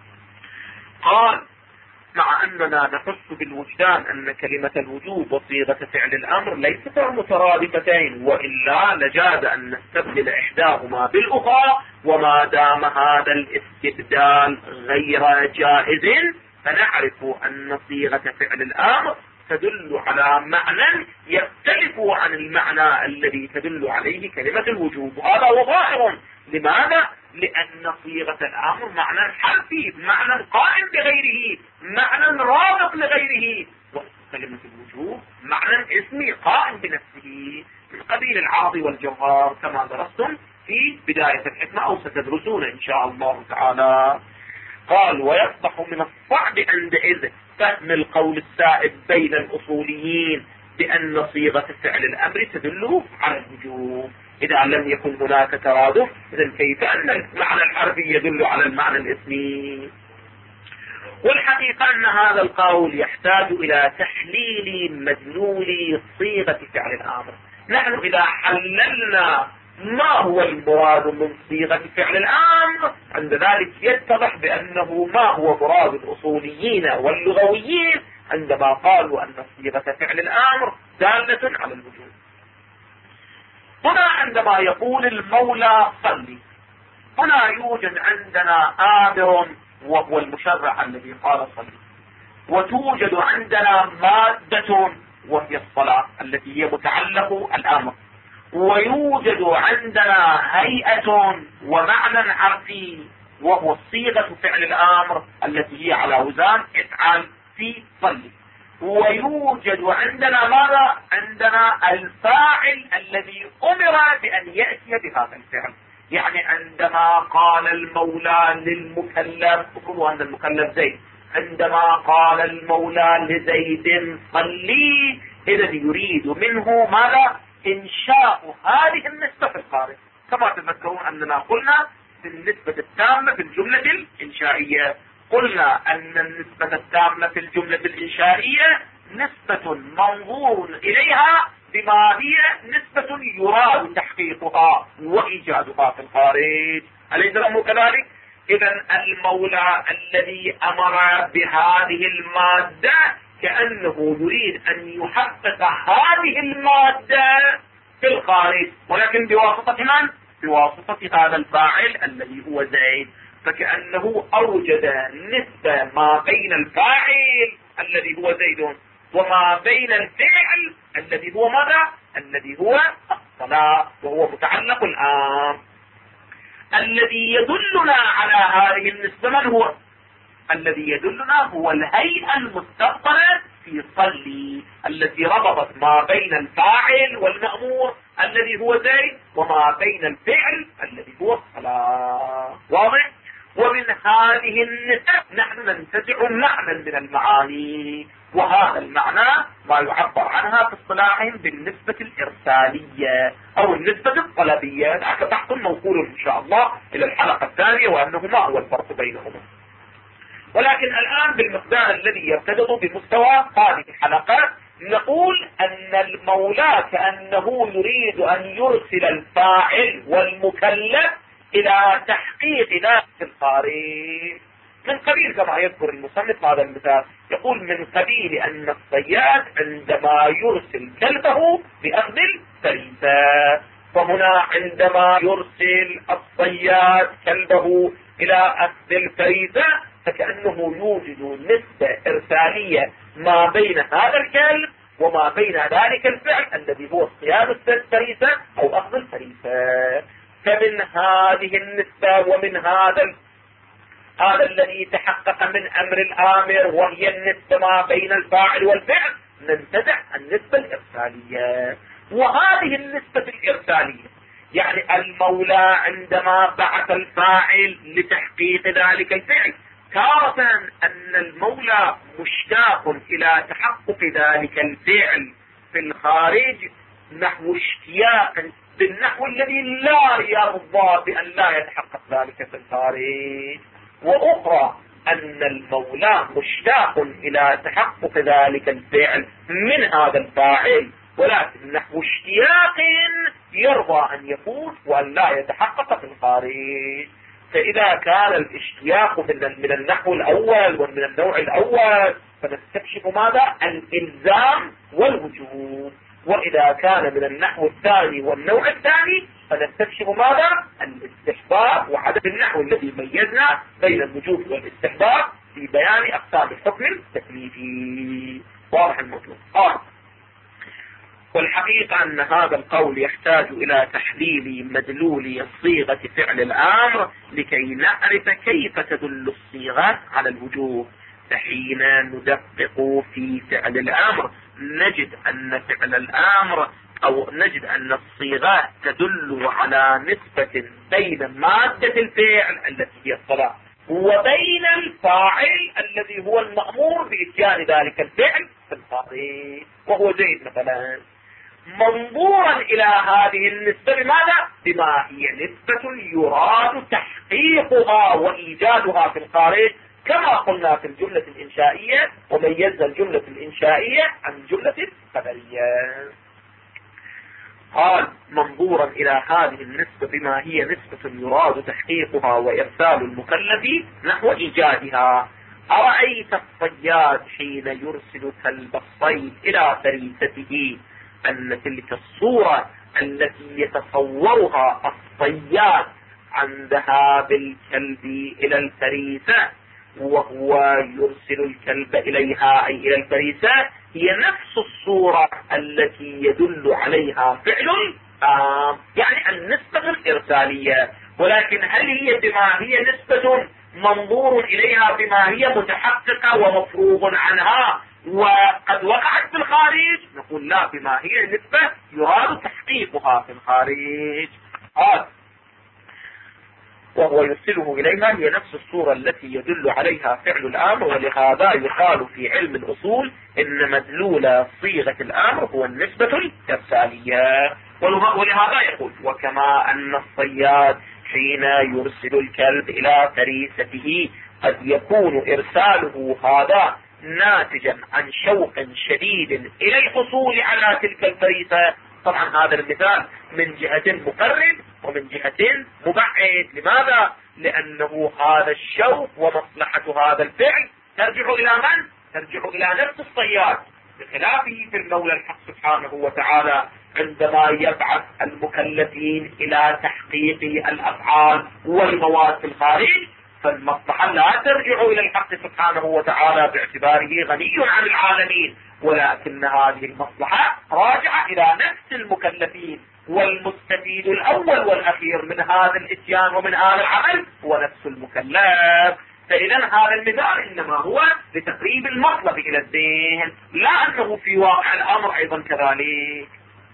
قال: مع أننا نحس بالوجدان أن كلمة الوجوب وصيغة فعل الأمر ليستا مترادفتين، وإلا لجاز أن نستبدل إحداهما بالأخرى، وما دام هذا الاستبدال غير جائز فنعرف أن صيغة فعل الأمر تدل على معنى يختلف عن المعنى الذي تدل عليه كلمة الوجوب. وهذا هو ظاهر. لماذا؟ لأن صيغة الأمر معنى حرفي، معنى قائم بغيره، معنى رابط لغيره، وكلمة الوجوب معنى اسمي قائم بنفسه من قبيل العرض والجوهر كما درستم في بداية الحكمة أو ستدرسون إن شاء الله تعالى. قال: ويصبح من الصعب عندئذ فهم القول السائد بين الأصوليين بأن صيغة فعل الأمر تدل على الوجوب إذا لم يكن هناك ترادف. إذن كيف أن المعنى الحرفي يدل على المعنى الاسمي؟ والحقيقة أن هذا القول يحتاج إلى تحليل مدلول صيغة فعل الأمر. نحن إذا حللنا ما هو المراد من صيغة فعل الأمر عند ذلك يتضح بأنه ما هو مراد الأصوليين واللغويين عندما قالوا أن صيغة فعل الأمر دالة على الوجوب. هنا عندما يقول المولى صلي، هنا يوجد عندنا آمر وهو المشرع الذي قال صلي، وتوجد عندنا مادة وهي الصلاة التي هي متعلق الأمر، ويوجد عندنا هيئة ومعنى حرفي وهو صيغة فعل الأمر التي هي على وزن افعل في صلي، ويوجد عندنا ماذا؟ عندنا الفاعل الذي أمر بأن يأتي بهذا الفعل. يعني عندما قال المولى للمكلف، اذكروا أن المكلف زيد، عندما قال المولى لزيد صلي، إذا يريد منه ماذا؟ إنشاء هذه النسبة في الخارج، كما تذكرون أننا قلنا في النسبة التامة في الجملة الإنشائية، قلنا أن النسبة التامة في الجملة الإنشائية نسبة منظور إليها بما هي نسبة يراد تحقيقها وإيجادها في الخارج. أليس الأمر كذلك؟ إذا المولى الذي أمر بهذه المادة كأنه يريد أن يحقق هذه المادة في الخارج، ولكن بواسطة من؟ بواسطة هذا الفاعل الذي هو زيد، فكأنه أوجد نسبة ما بين الفاعل الذي هو زيد وما بين الفعل الذي هو ماذا؟ الذي هو الصلاة، وهو متعلق الآن. الذي يدلنا على هذه النسبة من هو؟ الذي يدلنا هو الهيئة المستقبلة في صلي التي ربطت ما بين الفاعل والمأمور الذي هو زيد وما بين الفعل الذي هو الصلاة. واضح؟ ومن هذه النسب نحن ننتزع معنى من المعاني، وهذا المعنى ما يعبر عنها في اصطلاحهم بالنسبة الإرسالية أو النسبة الطلبية. ذاك بحث موصول إن شاء الله إلى الحلقة الثانية وأنه ما هو الفرق بينهما، ولكن الآن بالمقدار الذي يرتبط بمستوى هذه الحلقة نقول أن المولى كأنه يريد أن يرسل الفاعل والمكلف إلى تحقيق ذلك الخارج من قبيل كما يذكر المصنف هذا المثال، يقول من قبيل أن الصياد عندما يرسل كلبه بأخذ الفريسة، فهنا عندما يرسل الصياد كلبه إلى أخذ الفريسة فكأنه يوجد نسبة إرسالية ما بين هذا الكلب وما بين ذلك الفعل الذي هو اصطياد الفريسة أو أخذ الفريسة. فمن هذه النسبة ومن هذا هذا الذي تحقق من أمر الآمر وهي النسبة ما بين الفاعل والفعل ننتزع النسبة الإرسالية. وهذه النسبة الإرسالية يعني المولى عندما بعث الفاعل لتحقيق ذلك الفعل، تارة أن المولى مشتاق إلى تحقق ذلك الفعل في الخارج نحو اشتياق بالنحو الذي لا يرضى بأن لا يتحقق ذلك في الخارج، وأخرى أن المولى مشتاق إلى تحقق ذلك الفعل من هذا الفاعل ولكن نحو اشتياق يرضى أن يفوت وأن لا يتحقق في الخارج. فإذا كان الاشتياق من النحو الأول ومن النوع الأول فنستكشف ماذا؟ الإلزام والوجوب، وإذا كان من النحو الثاني والنوع الثاني فنستكشف ماذا؟ الاستحباب، وعدد النحو الذي ميزنا بين الوجوب والاستحباب في بيان أقسام الحكم التكليفي. واضح المطلوب. آه. والحقيقة أن هذا القول يحتاج إلى تحليل مدلول صيغة فعل الأمر لكي نعرف كيف تدل الصيغة على الوجوب. فحين ندقق في فعل الأمر نجد أن فعل الأمر أو نجد أن الصيغة تدل على نسبة بين مادة الفعل التي هي الصلاة وبين الفاعل الذي هو المأمور بإتيان ذلك الفعل في الخارج وهو زيد مثلا، منظورا إلى هذه النسبة بماذا؟ بما هي نسبة يراد تحقيقها وإيجادها في الخارج كما قلنا في الجملة الإنشائية، وميزنا الجملة الإنشائية عن الجملة الخبرية. قال منظورا إلى هذه النسبة بما هي نسبة يراد تحقيقها وإرسال المكلف نحو إيجادها. أرأيت الصياد حين يرسل كلب الصيد إلى فريسته أن تلك الصورة التي يتصورها الصياد عن ذهاب الكلب إلى الفريسة وهو يرسل الكلب إليها أي إلى الفريسة، هي نفس الصورة التي يدل عليها فعل الآمر، يعني النسبة الإرسالية. ولكن هل هي بما هي نسبة منظور إليها بما هي متحققة ومفروغ عنها وقد وقعت في الخارج؟ نقول لا، بما هي نسبة يراد تحقيقها في الخارج. هذا وهو يرسله إليها هي نفس الصورة التي يدل عليها فعل الأمر. ولهذا يقال في علم الأصول إن مدلول صيغة الأمر هو النسبة الإرسالية. ولهذا يقول: وكما أن الصياد حين يرسل الكلب إلى فريسته قد يكون إرساله هذا ناتجا عن شوق شديد إلى الحصول على تلك الفريسة. طبعا هذا المثال من جهة مقرب ومن جهة مبعد. لماذا؟ لأنه هذا الشوق ومصلحة هذا الفعل ترجع إلى من؟ ترجع إلى نفس الصياد، بخلافه في المولى الحق سبحانه وتعالى عندما يبعث المكلفين إلى تحقيق الأفعال والمواد في الخارج، فالمصلحة لا ترجع إلى الحق سبحانه وتعالى باعتباره غني عن العالمين، ولكن هذه المصلحة راجعة إلى نفس المكلفين، والمستفيد الأول والأخير من هذا الإتيان ومن هذا العمل هو نفس المكلف. فإذا هذا المثال إنما هو لتقريب المطلب إلى الذهن، لا أنه في واقع الأمر أيضا كذلك.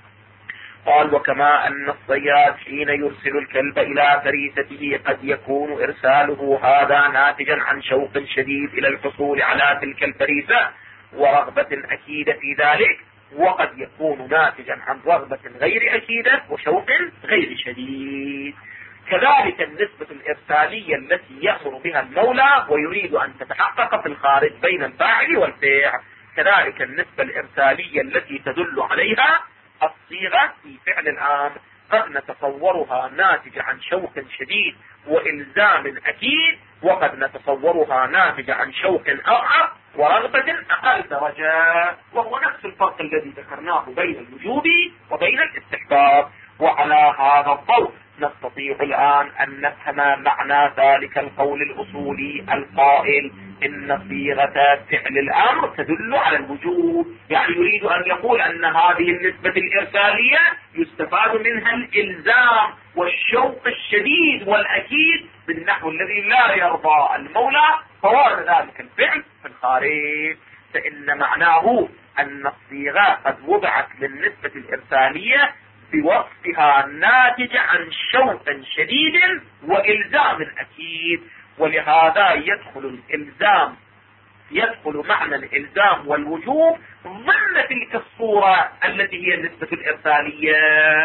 قال: وكما أن الصياد حين يرسل الكلب إلى فريسته قد يكون إرساله هذا ناتجا عن شوق شديد إلى الحصول على تلك الفريسة ورغبة أكيدة في ذلك، وقد يكون ناتجا عن رغبة غير أكيدة وشوق غير شديد. كذلك النسبة الإرسالية التي يأمر بها المولى ويريد أن تتحقق في الخارج بين الفاعل والفاعل، كذلك النسبة الإرسالية التي تدل عليها الصيغة في فعل الآمر قد نتصورها ناتجة عن شوق شديد وإلزام أكيد، وقد نتصورها ناتجة عن شوق أضعف ورغبة أقل درجة، وهو نفس الفرق الذي ذكرناه بين الوجوب وبين الاستحباب. وعلى هذا الضوء نستطيع الآن أن نفهم معنى ذلك القول الأصولي القائل إن صيغة فعل الأمر تدل على الوجوب، يعني يريد أن يقول أن هذه النسبة الإرسالية يستفاد منها الإلزام والشوق الشديد والأكيد بالنحو الذي لا يرضى المولى فوارد ذلك الفعل في الخارج. فإن معناه أن الصيغة قد وضعت للنسبة الإرسالية بوصفها ناتج عن شوق شديد وإلزام أكيد، ولهذا يدخل الإلزام يدخل معنى الإلزام والوجوب ضمن تلك الصورة التي هي النسبة الإرسالية.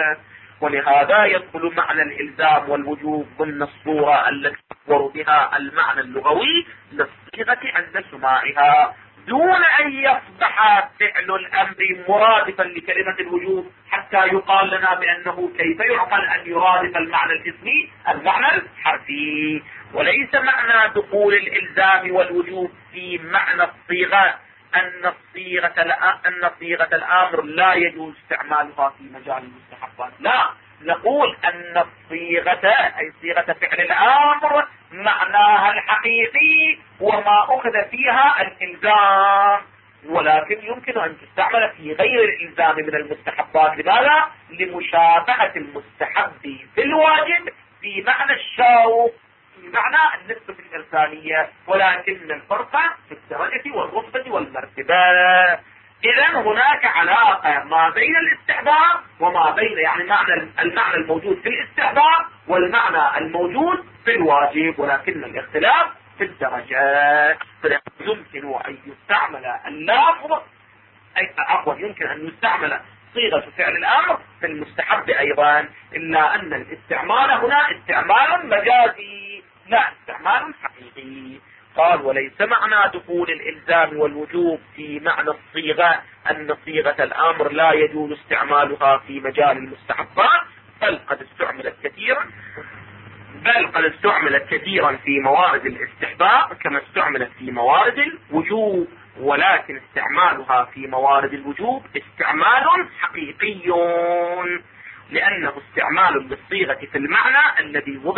ولهذا يدخل معنى الإلزام والوجوب ضمن الصورة التي يصور بها المعنى اللغوي للصيغة عند سماعها، دون أن يصبح فعل الأمر مرادفا لكلمة الوجوب حتى يقال لنا بأنه كيف يعقل أن يرادف المعنى الاسمي المعنى الحرفي. وليس معنى دخول الإلزام والوجوب في معنى الصيغة أن الصيغة أن صيغة الأمر لا يجوز استعمالها في مجال المستحبات، لا، نقول أن الصيغة أي صيغة فعل الأمر معناها الحقيقي وما أخذ فيها الإلزام، ولكن يمكن أن تستعمل في غير الإلزام من المستحبات. لماذا؟ لمشابهة المستحب في الواجب في معنى الشوق في معنى النسبة الإرسالية، ولكن الفرق في الدرجة والرتبة والمرتبة. إذا هناك علاقة ما بين الاستحباب وما بين يعني معنى المعنى الموجود في الاستحباب والمعنى الموجود في الواجب، ولكن الاختلاف في الدرجات. يمكن أن يستعمل اللفظ أي عفوا يمكن أن يستعمل صيغة فعل الأمر في المستحب أيضا، إلا أن الاستعمال هنا استعمال مجازي لا استعمال حقيقي. قال: وليس معنى دخول الإلزام والوجوب في معنى الصيغة أن صيغة الأمر لا يجوز استعمالها في مجال المستحبات، بل قد استعملت كثيرا بل قد استعملت كثيرا في موارد الاستحباب كما استعملت في موارد الوجوب، ولكن استعمالها في موارد الوجوب استعمال حقيقي، لأنه استعمال للصيغة في المعنى الذي وضعت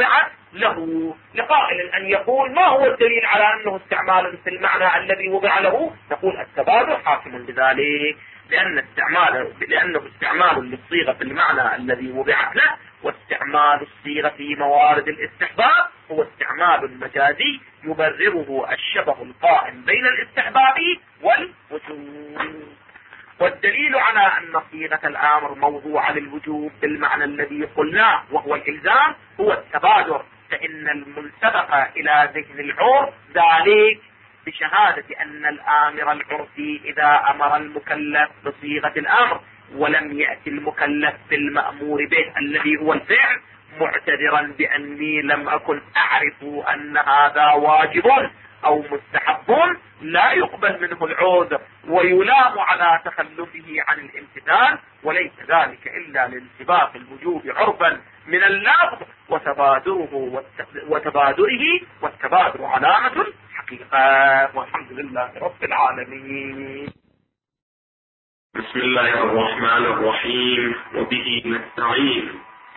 له لقائل أن يقول ما هو الدليل على أنه استعمال في المعنى الذي وضع له؟ نقول التبادر حاكم بذلك، لأن استعمال لأنه استعمال للصيغة في المعنى الذي وضعت له، واستعمال الصيغة في موارد الاستحباب هو استعمال مجازي يبرره الشبه القائم بين الاستحباب والوجوب. والدليل على أن صيغة الأمر موضوعة للوجوب بالمعنى الذي قلناه وهو الإلزام هو التبادر، فإن المنسبق إلى ذهن العرف ذلك بشهادة أن الآمر العرفي إذا أمر المكلف بصيغة الأمر ولم يأتي المكلف بالمأمور به الذي هو الفعل معتذرا بأني لم أكن أعرف أن هذا واجب أو مستحب، لا يقبل منه العذر ويلام على تخلفه عن الامتثال، وليس ذلك إلا لانسباق الوجوب عرفا من اللفظ وتبادره وتبادره والتبادر علامة الحقيقة. والحمد لله رب العالمين. بسم الله الرحمن الرحيم، وبه نستعين.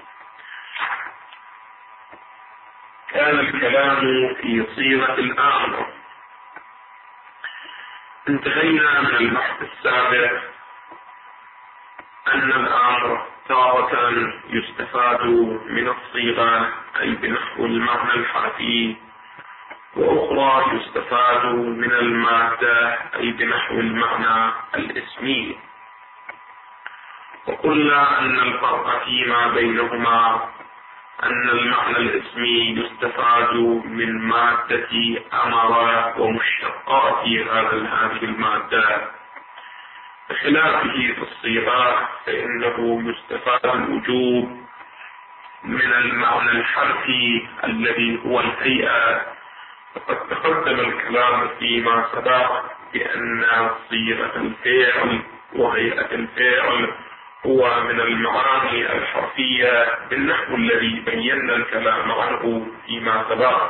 كان الكلام في صيغة الأمر. انتهينا من البحث السابق أن الأمر تارة يستفاد من الصيغة أي بنحو المعنى الحرفي، وأخرى يستفاد من المادة أي بنحو المعنى الاسمي. وقلنا أن الفرق فيما بينهما أن المعنى الاسمي يستفاد من مادة أمر ومشتقات هذه المادة، بخلافه في الصيغة فإنه يستفاد الوجوب من المعنى الحرفي الذي هو الهيئة. وقد تقدم الكلام فيما سبق بأن صيغة الفعل وهيئة الفعل هو من المعاني الحرفية بالنحو الذي بينا الكلام عنه فيما سبق.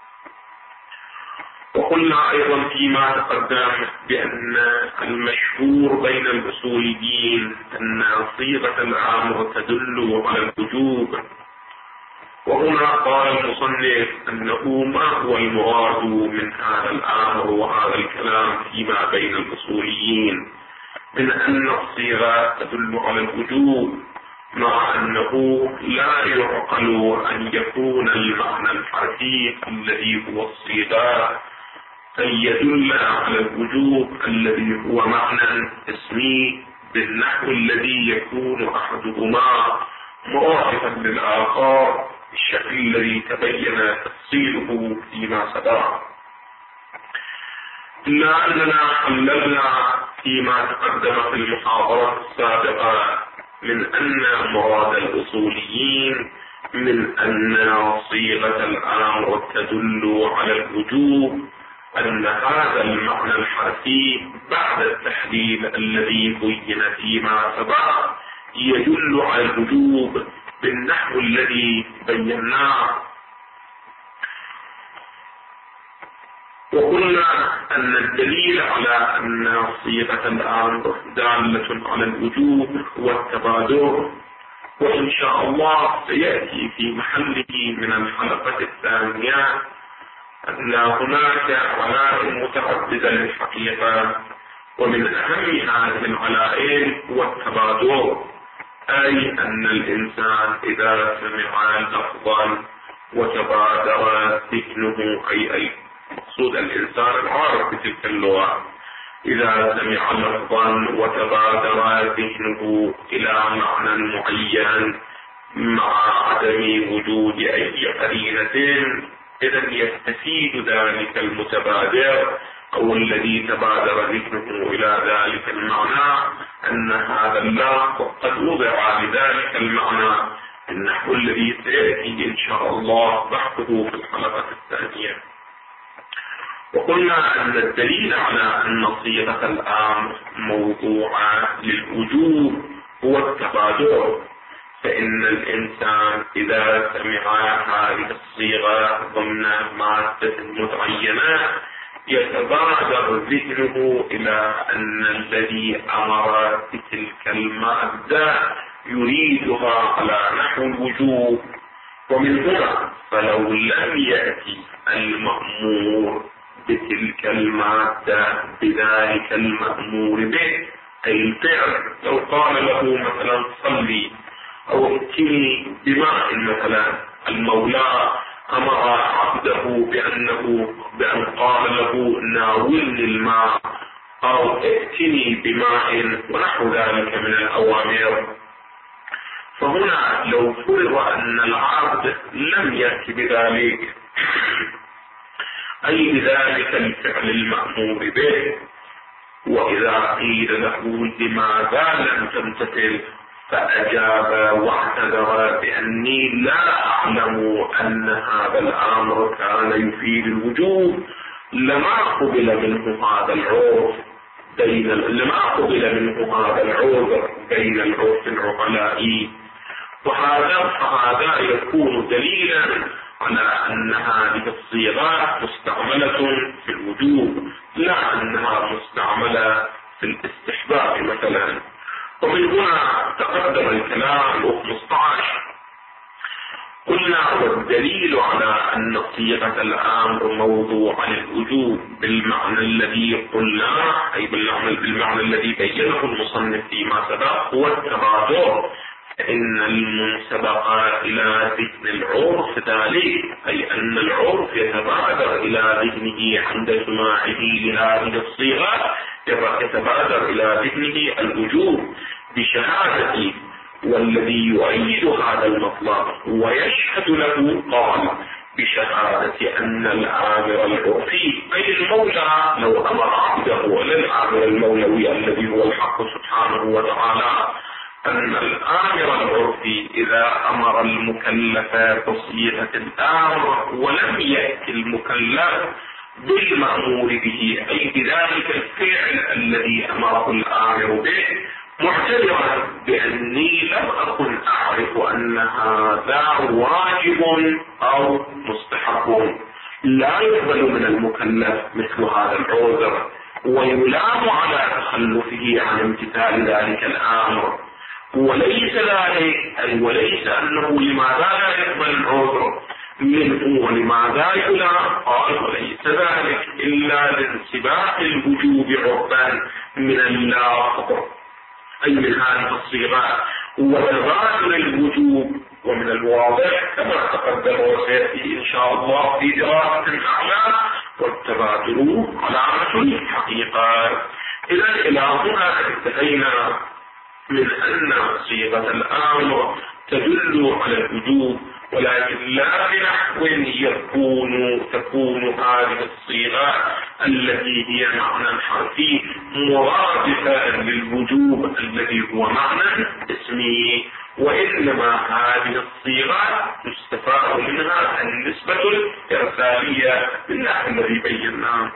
وقلنا أيضا فيما تقدم بأن المشهور بين الأصوليين أن صيغة الأمر تدل على الوجوب. وهنا قال المصنف أنه ما هو المراد من هذا الأمر وهذا الكلام فيما بين الأصوليين من أن الصيغة تدل على الوجوب، مع أنه لا يعقل أن يكون المعنى الحرفي الذي هو الصيغة أن يدل على الوجوب الذي هو معنى اسمي بالنحو الذي يكون أحدهما مرافقا للآخر بالشكل الذي تبين تفصيله فيما سبق. إلا أننا حللنا فيما تقدم في المحاضرة السابقة من أن مراد الأصوليين من أن صيغة الأمر تدل على الوجوب أن هذا المعنى الحرفي بعد التحليل الذي بين فيما سبق يدل على الوجوب بالنحو الذي بيناه. وقلنا أن الدليل على أن صيغة الأمر دالة على الوجوب هو التبادر، وإن شاء الله سيأتي في محله من الحلقة الثانية أن هناك علائم متعددة للحقيقة، ومن أهم هذه العلائم هو التبادر، أي أن الإنسان إذا سمع لفظا وتبادر ذهنه أي أي مقصود الإنسان العارف بتلك اللغة إذا سمع لفظا وتبادر ذهنه إلى معنى معين مع عدم وجود أي قرينة، إذا يستفيد ذلك المتبادر أو الذي تبادر ذهنه إلى ذلك المعنى أن هذا اللفظ قد وضع لذلك المعنى النحو الذي سيأتي إن شاء الله بحثه في الحلقة الثانية. وقلنا أن الدليل على أن صيغة الأمر موضوعة للوجوب هو التبادر، فإن الإنسان إذا سمع هذه الصيغة ضمن مادة معينة يتبادر ذهنه إلى أن الذي أمر بتلك المادة يريدها على نحو الوجوب، ومن هنا فلو لم يأتي المأمور بتلك المادة بذلك المأمور به، أي الفعل، لو قال له مثلا صلي أو ائتني بماء مثلا، المولى أمر عبده بأنه بأن قال له ناولني الماء أو ائتني بماء ونحو ذلك من الأوامر. فهنا لو فرض أن العبد لم يأتي بذلك، أي بذلك الفعل المأمور به، وإذا قيل له لماذا لم تمتثل فأجاب واعتذر بأني لا أعلم أن هذا الأمر كان يفيد الوجوب، لما قبل منه هذا العرف بين لما قبل منه هذا العذر بين العرف العقلاء. وهذا فهذا يكون دليلا على أن هذه الصيغات مستعملة في الوجوب، لا أنها مستعملة في الاستحباب مثلا. ومن هنا تقدم الكلام خمسة عشر، قلنا والدليل على أن صيغة الأمر موضوع للوجوب بالمعنى الذي قلناه، أي بالمعنى, بالمعنى الذي بينه المصنف فيما سبق، هو التبادر، فإن المنسبق إلى ذهن العرف ذلك، أي أن العرف يتبادر إلى ذهنه عند سماعه لهذه الصيغة، يتبادر إلى ذهنه الوجوب بشهادة، والذي يؤيد هذا المطلب ويشهد له قال بشهادة أن الآمر العرفي أي المولى لو أمر عبده للآمر المولوي الذي هو الحق سبحانه وتعالى، أن الآمر العرفي إذا أمر المكلف بصيغة الآمر ولم يأتي المكلف بالمأمور به، أي بذلك الفعل الذي أمره الآمر به، معتبرا بأني لم أكن أعرف أن هذا واجب أو مستحب، لا يقبل من المكلف مثل هذا العذر، ويلام على تخلفه عن امتثال ذلك الأمر. وليس ذلك أي وليس أنه لماذا لا يقبل العذر منه ولماذا يلام، قال وليس ذلك إلا لانسباق الوجوب عرفا من اللفظ، أي من هذه الصيغات، وتبادل الوجوب. ومن الواضح كما تقدم وسيأتي إن شاء الله في دراسة أعلى والتبادل علامة الحقيقة. إذا إلى هنا انتهينا من أن صيغة الأمر تدل على الوجوب، ولكن لا بنحو يكون تكون هذه الصيغة التي هي معنى حرفي مرادفة للوجوب الذي هو معنى اسمي، وإنما هذه الصيغة تستفاد منها النسبة الإرسالية بالنحو الذي بيناه.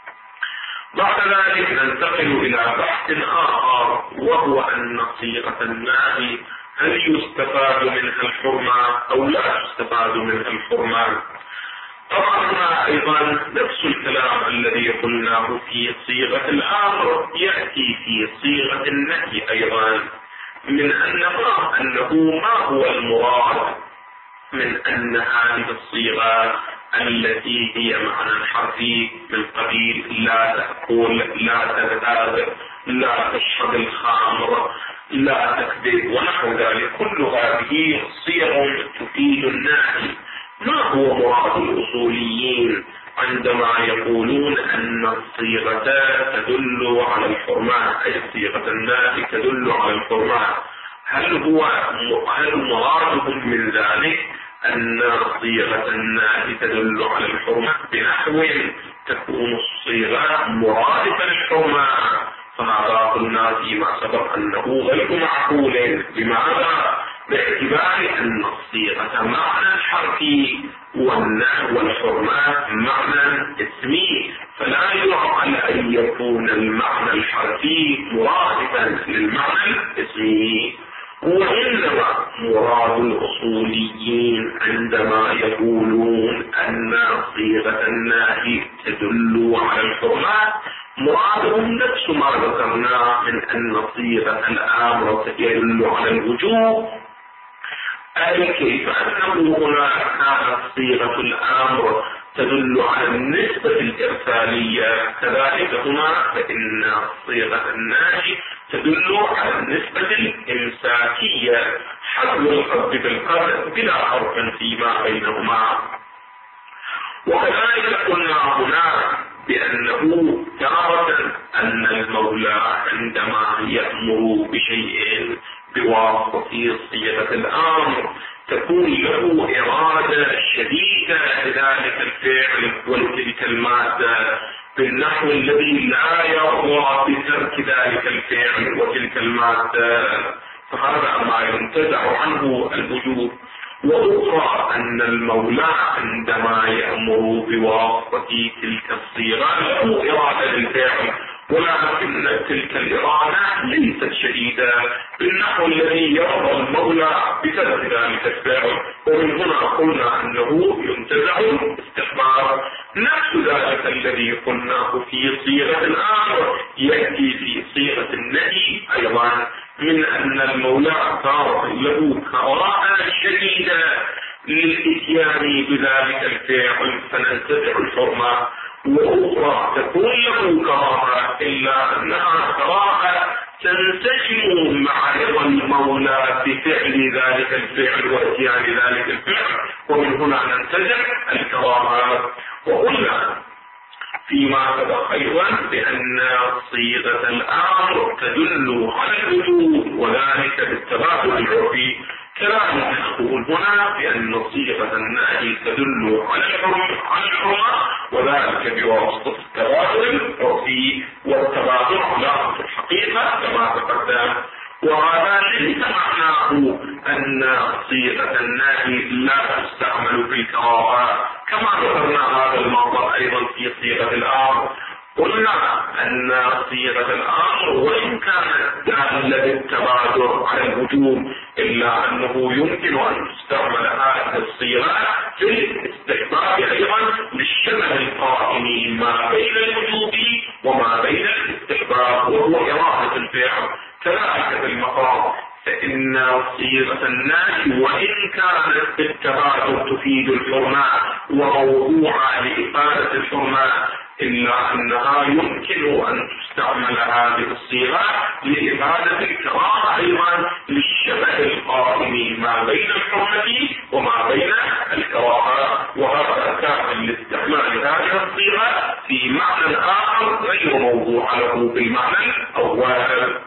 بعد ذلك ننتقل إلى بحث آخر، وهو أن صيغة النهي هل يستفاد منها الحرمة أو لا يستفاد منها الحرمة. طبعا أيضا نفس الكلام الذي قلناه في صيغة الأمر يأتي في صيغة النهي أيضا، من أنه أنه ما هو المراد من أن هذه الصيغة التي هي معنى حرفي من قبيل لا تأكل، لا تغتاب، لا تشرب الخمر، لا تكذب ونحو ذلك، كل هذه صيغ تفيد النهي. ما هو مراد الأصوليين عندما يقولون أن الصيغة تدل على الحرمات، أي صيغة النهي تدل على الحرمات؟ هل هو هل مرادهم من ذلك أن صيغة النهي تدل على الحرمة بنحو تكون الصيغة مرادفة للحرمة؟ فهذا قلنا فيما سبق أنه غير معقول. لماذا؟ باعتبار أن الصيغة معنى حرفي والنهي والحرمات معنى اسمي، فلا يعقل أن يكون المعنى الحرفي مرادفا للمعنى الاسمي. وإنما مراد الأصوليين عندما يقولون أن صيغة النهي تدل على الحرمات مرادهم نفس ما ذكرنا من أن صيغة الأمر تدل على الوجوب، أي كيف أنه هنا كانت صيغة الأمر تدل على النسبة الإرسالية، كذلك هنا فإن صيغة النهي تدل على النسبة الإمساكية حسب القصد بالقصد بلا فرق فيما بينهما. وكذلك قلنا هنا بأنه تارة أن المولى عندما يأمر بشيء بواسطة صيغة الأمر تكون له إرادة شديدة لذلك الفعل ولتلك المادة، بالنحو الذي لا يرضى بترك ذلك الفعل وتلك المادة، فهذا ما ينتزع عنه الوجود. وأخرى أن المولى عندما يأمر بواسطة تلك الصيغة له إرادة للفعل، ولكن تلك الإرادة ليست شديدة بالنحو الذي يرضى المولى بترك ذلك الفعل، ومن هنا قلنا أنه ينتزع الاستحباب. نفس ذلك الذي قلناه في صيغة الأمر يأتي في صيغة النهي أيضا، من أن المولى صار له كراهة شديدة للإتيان بذلك الفعل فننتزع الحرمة، وأخرى تكون له كراهة إلا أنها كراهة تنسجم مع رضا المولى بفعل ذلك الفعل وإتيان ذلك الفعل، ومن هنا ننتزع الكراهة. وقلنا فيما سبق أيضا بأن صيغة الأمر تدل على الوجوب وذلك بالتبادل العرفي، كذلك نقول هنا بأن صيغة النهي تدل على الحرمة وذلك بواسطة التبادل العرفي والتبادل على الحقيقة كما تقدم. وهذا ليس معناه أن صيغة النهي لا تستعمل في الكراهة، كما ذكرنا هذا الموضوع أيضا في صيغة الأمر. قلنا أن صيغة الأمر وإن كانت دالة بالتبادر على الوجوب إلا أنه يمكن أن تستعمل هذه الصيغة في الاستحباب أيضا للشبه القائم ما بين الوجوب وما بين الاستحباب وهو إرادة الفعل. كذلك في المقام فإن صيغة النهي وإن كانت بالتبادر تفيد الحرمة وموضوعة لإفادة الحرمة إلا أنها يمكن أن تستعمل هذه الصيغة لإفادة الكراهة أيضا للشبه القائم ما بين الحرمة وما بين الكراهة، وهذا كان لاستعمال هذه الصيغة في معنى آخر غير موضوع له بالمعنى الأول.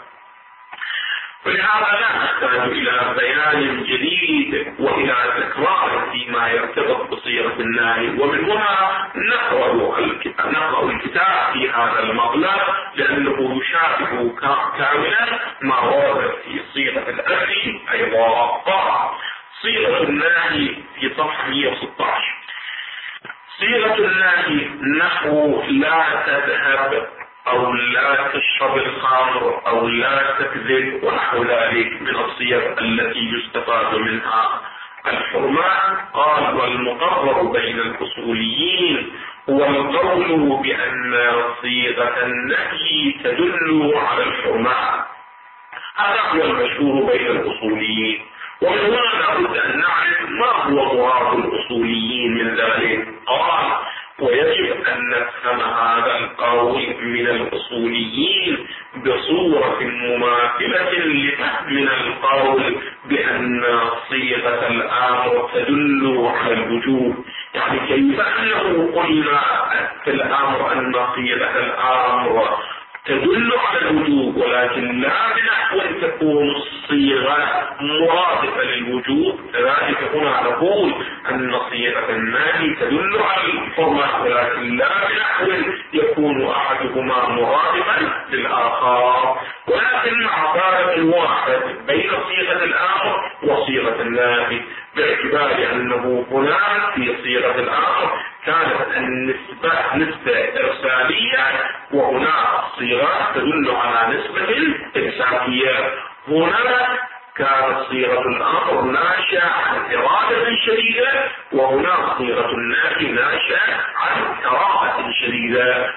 فلهذا لا نحتاج إلى بيان جديد وإلى تكرار فيما يرتبط بصيغة النهي، ومن هنا نقرأ الكتاب في هذا المطلب لأنه يشابه كاملا ما ورد في صيغة الأمر أيضا. صيغة النهي في صفحة مئة وستة عشر صيغة النهي نحو لا تذهب أو لا تشرب الخمر أو لا تكذب ونحو ذلك من الصيغ التي يستفاد منها الحرمة. قال والمقرر بين الأصوليين هو القول بأن صيغة النهي تدل على الحرمة، هذا هو المشهور بين الأصوليين. ومن هنا لابد أن نعرف ما هو مراد الأصوليين من ذلك. قال ويجب أن نفهم هذا القول من الأصوليين بصورة مماثلة لفهمنا القول بأن صيغة الأمر تدل على الوجوب. يعني كيف أنه قلنا في الأمر أن صيغة الأمر تدل على الوجوب ولكن لا بنحو تكون الصيغة مرادفة للوجوب، كذلك هنا نقول أن صيغة النهي تدل على الحرمة ولكن لا بنحو يكون أحدهما مرادفا للآخر، ولكن مع فارق واحد بين صيغة الأمر وصيغة النهي، باعتبار أنه هناك في صيغة الأمر كانت النسبة نسبة إرسالية وهناك صيغة تدل على نسبة إمساكية. هنا كانت صيغة الأمر ناشئة عن إرادة شديدة وهناك صيغة النهي ناشئة عن كراهة شديدة، باعتبار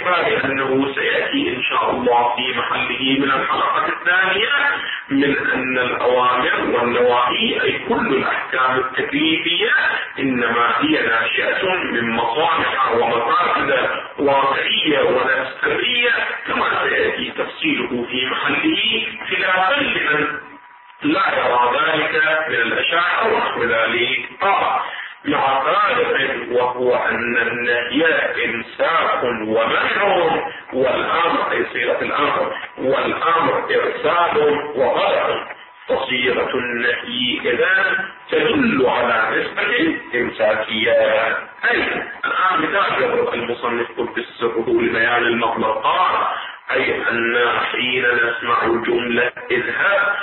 باعتبار أنه سيأتي إن شاء الله في محله من الحلقة الثانية من أن الأوامر والنواهي أي كل الأحكام التكليفية إنما هي ناشئة من مصالح ومفاسد واقعية ونفسية كما سيأتي تفصيله في محله خلافا لمن لا يرى ذلك من الأشاعرة ونحو ذلك. آه مع ثالث وهو أن النهي إمساك ومنع والأمر أي صيغة الأمر والأمر إرسال وغلق، فصيغة النهي إذن تدل على نسبة إمساكية. أي الآن مثال المصنف قلت السر لبيان المطلقات، أي أن حين نسمع جملة اذهب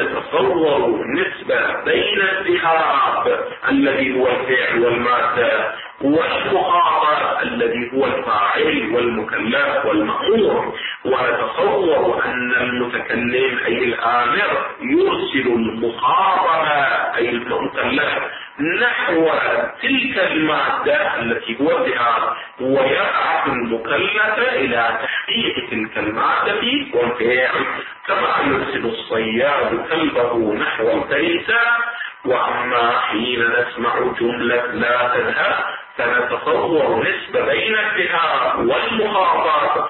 نتصور نسبة بين الذهاب الذي هو الفعل والمادة والمخاطب الذي هو الفاعل والمكلف والمأمور، ونتصور أن المتكلم أي الآمر يرسل المخاطب أي المكلف نحو تلك المادة التي هو الذهاب، ويبعث المكلف إلى تحقيق تلك المادة والفعل، كما يرسل الصياد كلبه نحو الفريسة. وأما حين نسمع جملة لا تذهب فنتصور نسبة بين الذهاب والمخاطب،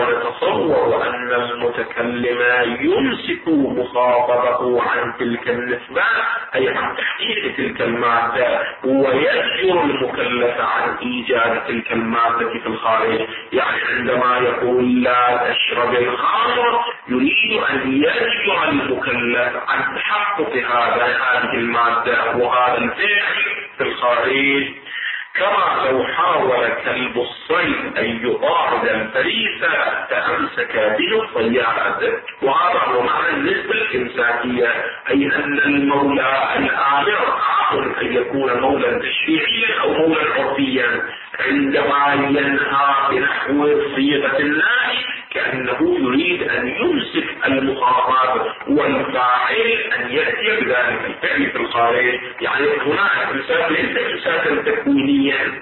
ونتصور أن المتكلم يمسك مخاطبه عن تلك النسبة أي عن تحقيق تلك المادة، ويزجر المكلف عن إيجاد تلك المادة في الخارج. يعني عندما يقول لا تشرب الخمر يريد أن يزجر المكلف عن تحقق هذه المادة وهذا الفعل في الخارج. كما لو حاول كلب الصيد أن يطارد الفريسة فأمسك به الصياد، وهذا هو معنى النسبة الإمساكية، أي أن المولى الآمر عاقل أن يكون مولا تشريعيا أو مولا عرفيا، عندما ينهى بنحو صيغة النهي كأنه يريد أن يمسك المخاطب والفاعل أن يأتي بذلك الفعل في الخارج. يعني هناك إمساك ليس إمساكا تكوينيا،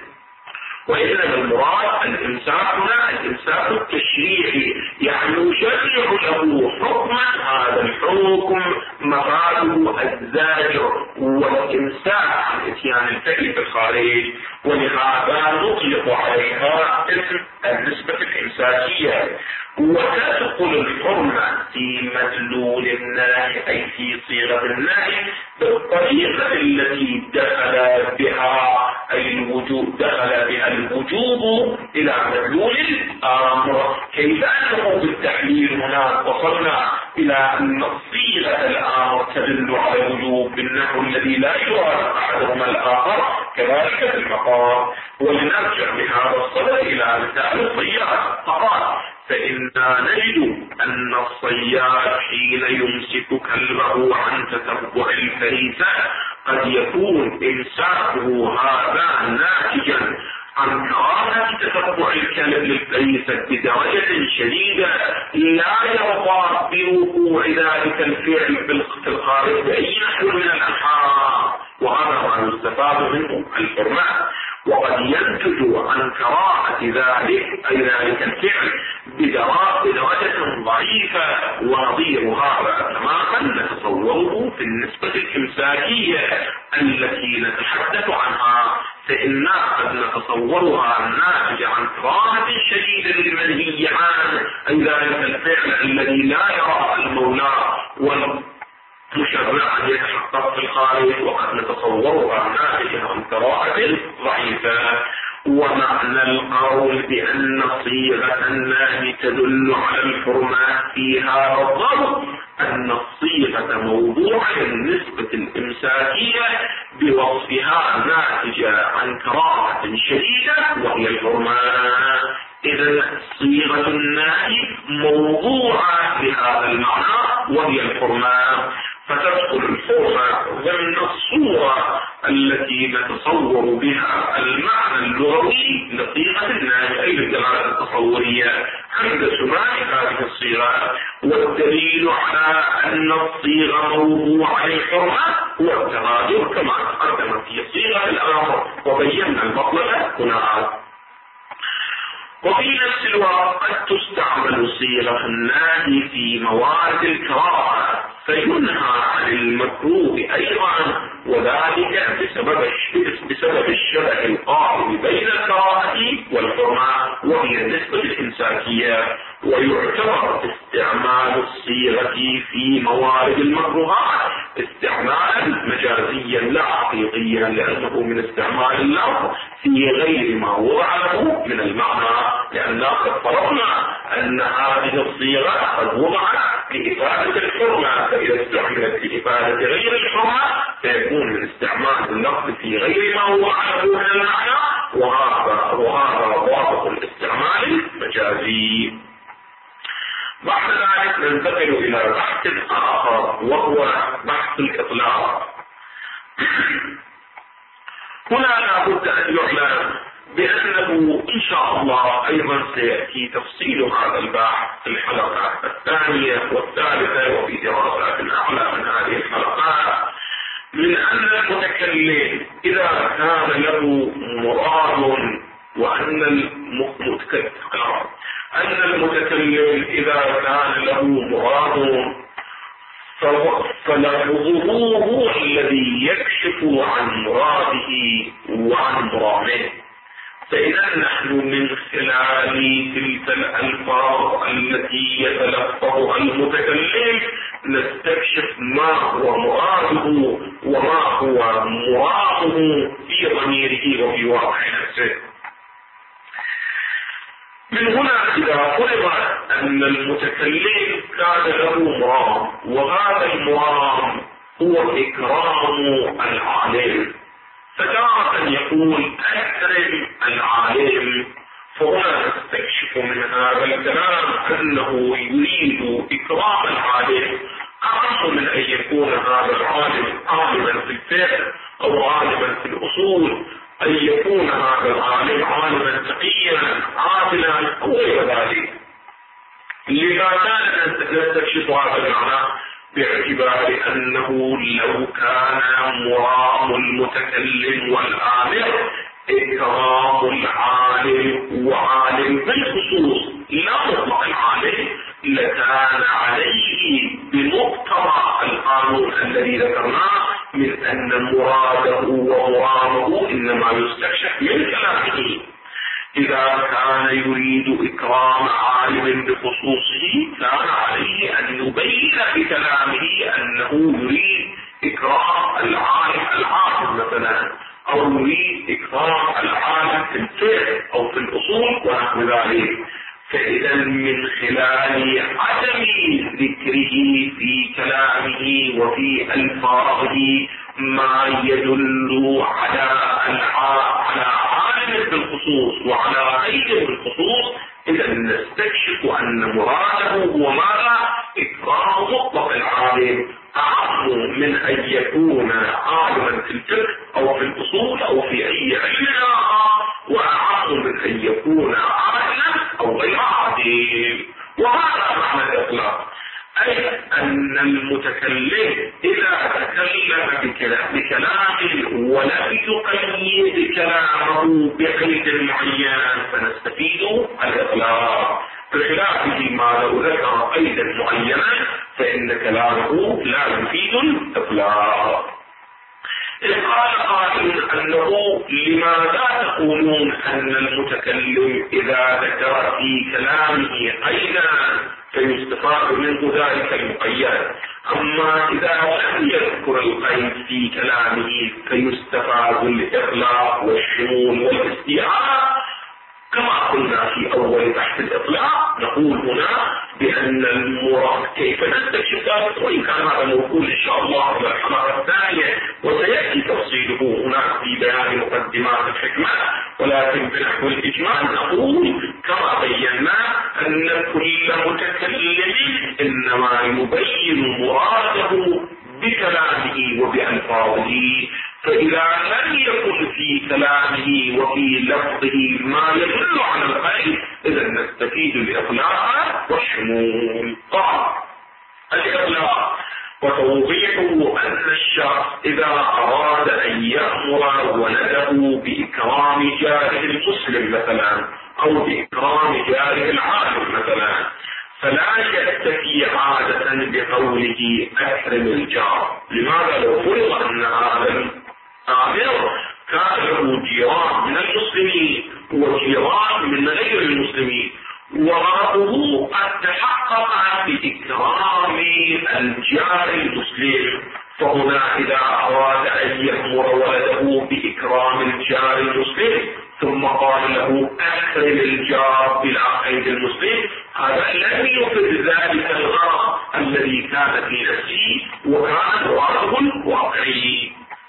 وإنما المراد الإمساك هنا الإمساك التشريعي، يعني يشرع له حكما هذا الحكم مراده الزاجر والإمساك عن إتيان الفعل في الخارج، ولهذا نطلق عليها اسم النسبة الإمساكية. وتدخل الحرمة في مدلول النهي أي في صيغة النهي بالطريقة التي دخل بها أي الوجوب دخل بها الوجوب إلى مدلول الأمر. كيف أنه بالتحليل هنا وصلنا إلى أن صيغة الأمر تدل على الوجوب بالنحو الذي لا يراد أحدهما الآخر، كذلك في المقام. ولنرجع بهذا الصدد إلى مثال الصياد فقال فإنا نجد أن الصياد حين يمسك كلبه عن تتبع الفريسة قد يكون إمساكه هذا ناتجا عن كراهة تتبع الكلب للفريسة بدرجة شديدة لا يرضى بوقوع ذلك الفعل في الخارج بأي نحو من الأنحاء، وهذا ما يستفاد منه الحرمة. وقد ينتج عن كراهة ذلك أي ذلك الفعل بدرجة ضعيفة، ونظير هذا تماما نتصوره في النسبة الإمساكية التي نتحدث عنها، فإننا قد نتصورها الناتجة عن كراهة شديدة للمنهي عنه أي ذلك الفعل الذي لا يرى المولى والمشرع أن يتحقق في الخارج، وقد نتصورها الناتجة عن كراهة ضعيفة. ومعنى القول بأن صيغة النهي تدل على الحرمة في هذا الضرب أن الصيغة موضوعة النسبة الإمساكية بوصفها ناتجة عن كراهة شديدة وهي الحرمة. إذا صيغة النهي موضوعة بهذا المعنى وهي الحرمة، فتدخل الحرمة ضمن الصورة التي نتصور بها المعنى اللغوي لصيغة النهي أي الدلالة التصورية عند سماع هذه الصيغة. والدليل على أن الصيغة موضوعة للحرمة هو التغادر كما تقدم في صيغة الأمر، وبينا المطلب هناك. وفي نفس الوقت قد تستعمل صيغة النادي في موارد الكراهة فينهى عن المكروه أيضا، وذلك بسبب بسبب الشبه القائم بين الكراهة والحرمة وهي النسبة الإمساكية. ويعتبر استعمال الصيغة في موارد المكروهات استعمالا مجازيا لا حقيقيا، لأنه من استعمال اللفظ في غير ما وضع له من المعنى، لأننا قد فرضنا أن هذه الصيغة قد وضعت لإفادة الحرمة، فإذا استعملت لإفادة غير الحرمة فيكون من استعمال اللفظ في غير ما وضع له من المعنى، وهذا وهذا ضابط الاستعمال المجازي. بعد ذلك ننتقل إلى بحث آخر وهو بحث الإطلاق. هنا لابد أن يعلم بأنه إن شاء الله أيضا سيأتي تفصيل هذا البحث في الحلقة الثانية والثالثة وفي دراسات أعلى من هذه الحلقات، من أن المتكلم إذا كان له مراد وأن المتكلم أن المتكلم إذا كان له مراد فلفظه هو الذي يكشف عن مراده وعن مراده. فإذا نحن من خلال تلك الألفاظ التي يتلفظها المتكلم نستكشف ما هو مراده وما هو مراده في ضميره وفي واقع نفسه. من هنا إذا فرض أن المتكلم كان له مرام، وهذا المرام هو إكرام العالم، فتارة يقول أكرم العالم، فهنا نستكشف من هذا الكلام أنه يريد إكرام العالم أعظم من أن يكون هذا العالم عالما في الفقه أو عالما في الأصول، أن يكون هذا العالم عالما تقيا عادلا أو غير ذلك. لما كان نستكشف هذا المعنى باعتبار أنه لو كان مرام المتكلم والآمر إكرام العالم وعالم بالخصوص لا مطلق العالم، لكان عليه بمقتضى القانون الذي ذكرناه من أن مراده ومرامه إنما يستكشف من كلامه. إذا كان يريد إكرام عالم بخصوصه كان عليه أن يبين بكلامه أنه يريد إكرام العالم العالم مثلا، أو يريد إكرام العالم في الفقه أو في الأصول ونحو ذلك. فإذا من خلال عدم ذكره في كلامه وفي ألفاظه ما يدل على على عالم بالخصوص وعلى غير بالخصوص، إذا نستكشف أن مراده هو ماذا؟ إكرام مطلق العالم أعظم من أن يكون عالما في الفقه أو في الأصول أو في أي علم آخر، وأعظم من أن يكون عالما أو غير عادل. وهذا معنى الإطلاق، أي أن المتكلم إذا تكلم بكلام ولم يقيد كلامه بقيد معين فنستفيد الإطلاق، بخلافه ما لو ذكر قيدا معينا فإن كلامه لا يفيد الإطلاق. إذ قال قائل أنه لماذا تقولون أن المتكلم إذا ذكر في كلامه قيدا فيستفاد منه ذلك المقيد، أما إذا لم يذكر القيد في كلامه فيستفاد الإطلاق والشمول والاستيعاب؟ كما قلنا في أول بحث الإطلاق نقول هنا بأن المراد كيف نستكشف ذلك، وإن كان هذا موجود إن شاء الله في الحلقة الثانية وسيأتي تفصيله هناك في بيان مقدمات الحكمة، ولكن بنحو الإجمال نقول كما بينا أن كل متكلم إنما يبين مراده بكلامه وبألفاظه، فإذا لم يكن في كلامه وفي لفظه ما يدل على القيد إذا نستفيد الإطلاق والشمول. قال الإطلاق وتوضيحه أن الشخص إذا أراد أن يأمر ولده بإكرام جاره المسلم مثلا أو بإكرام جاره العالم مثلا، فلا يكتفي عادة بقوله أكرم الجار. لماذا؟ لو فرض أن هذا الآمر كان له جيران من المسلمين وجيران من غير المسلمين، وغرضه قد تحقق بإكرام الجار المسلم، فهنا إذا أراد أن يأمر ولده بإكرام الجار المسلم ثم قال له أكرم الجار بلا قيد المسلم، هذا لم يفد ذلك الغرض الذي كان في نفسه وكان غرضه الواقعي.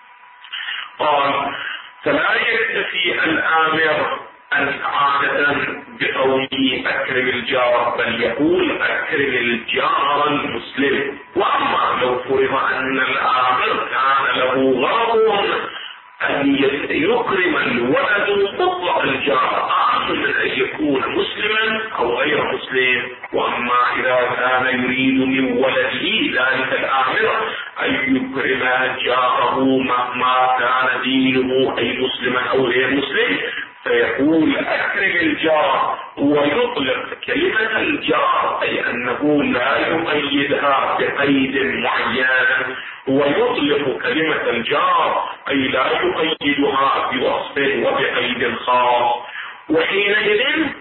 قال فلا يكتفي الآمر أن عادة بقوله أكرم الجار، بل يقول أكرم الجار المسلم. وأما لو فرض أن الآمر كان له غرض أن يكرم الولد مطلق الجار أعظم من أن يكون مسلما أو غير مسلم، وأما إذا كان يريد من ولده ذلك الآمر أن يكرم جاره مهما كان دينه أي مسلما أو غير مسلم، فيقول أكرم الجار ويطلق كلمة الجار، أي أنه لا يقيدها بقيد معين، ويطلق كلمة الجار أي لا يقيدها بوصف وبقيد خاص. وحينئذ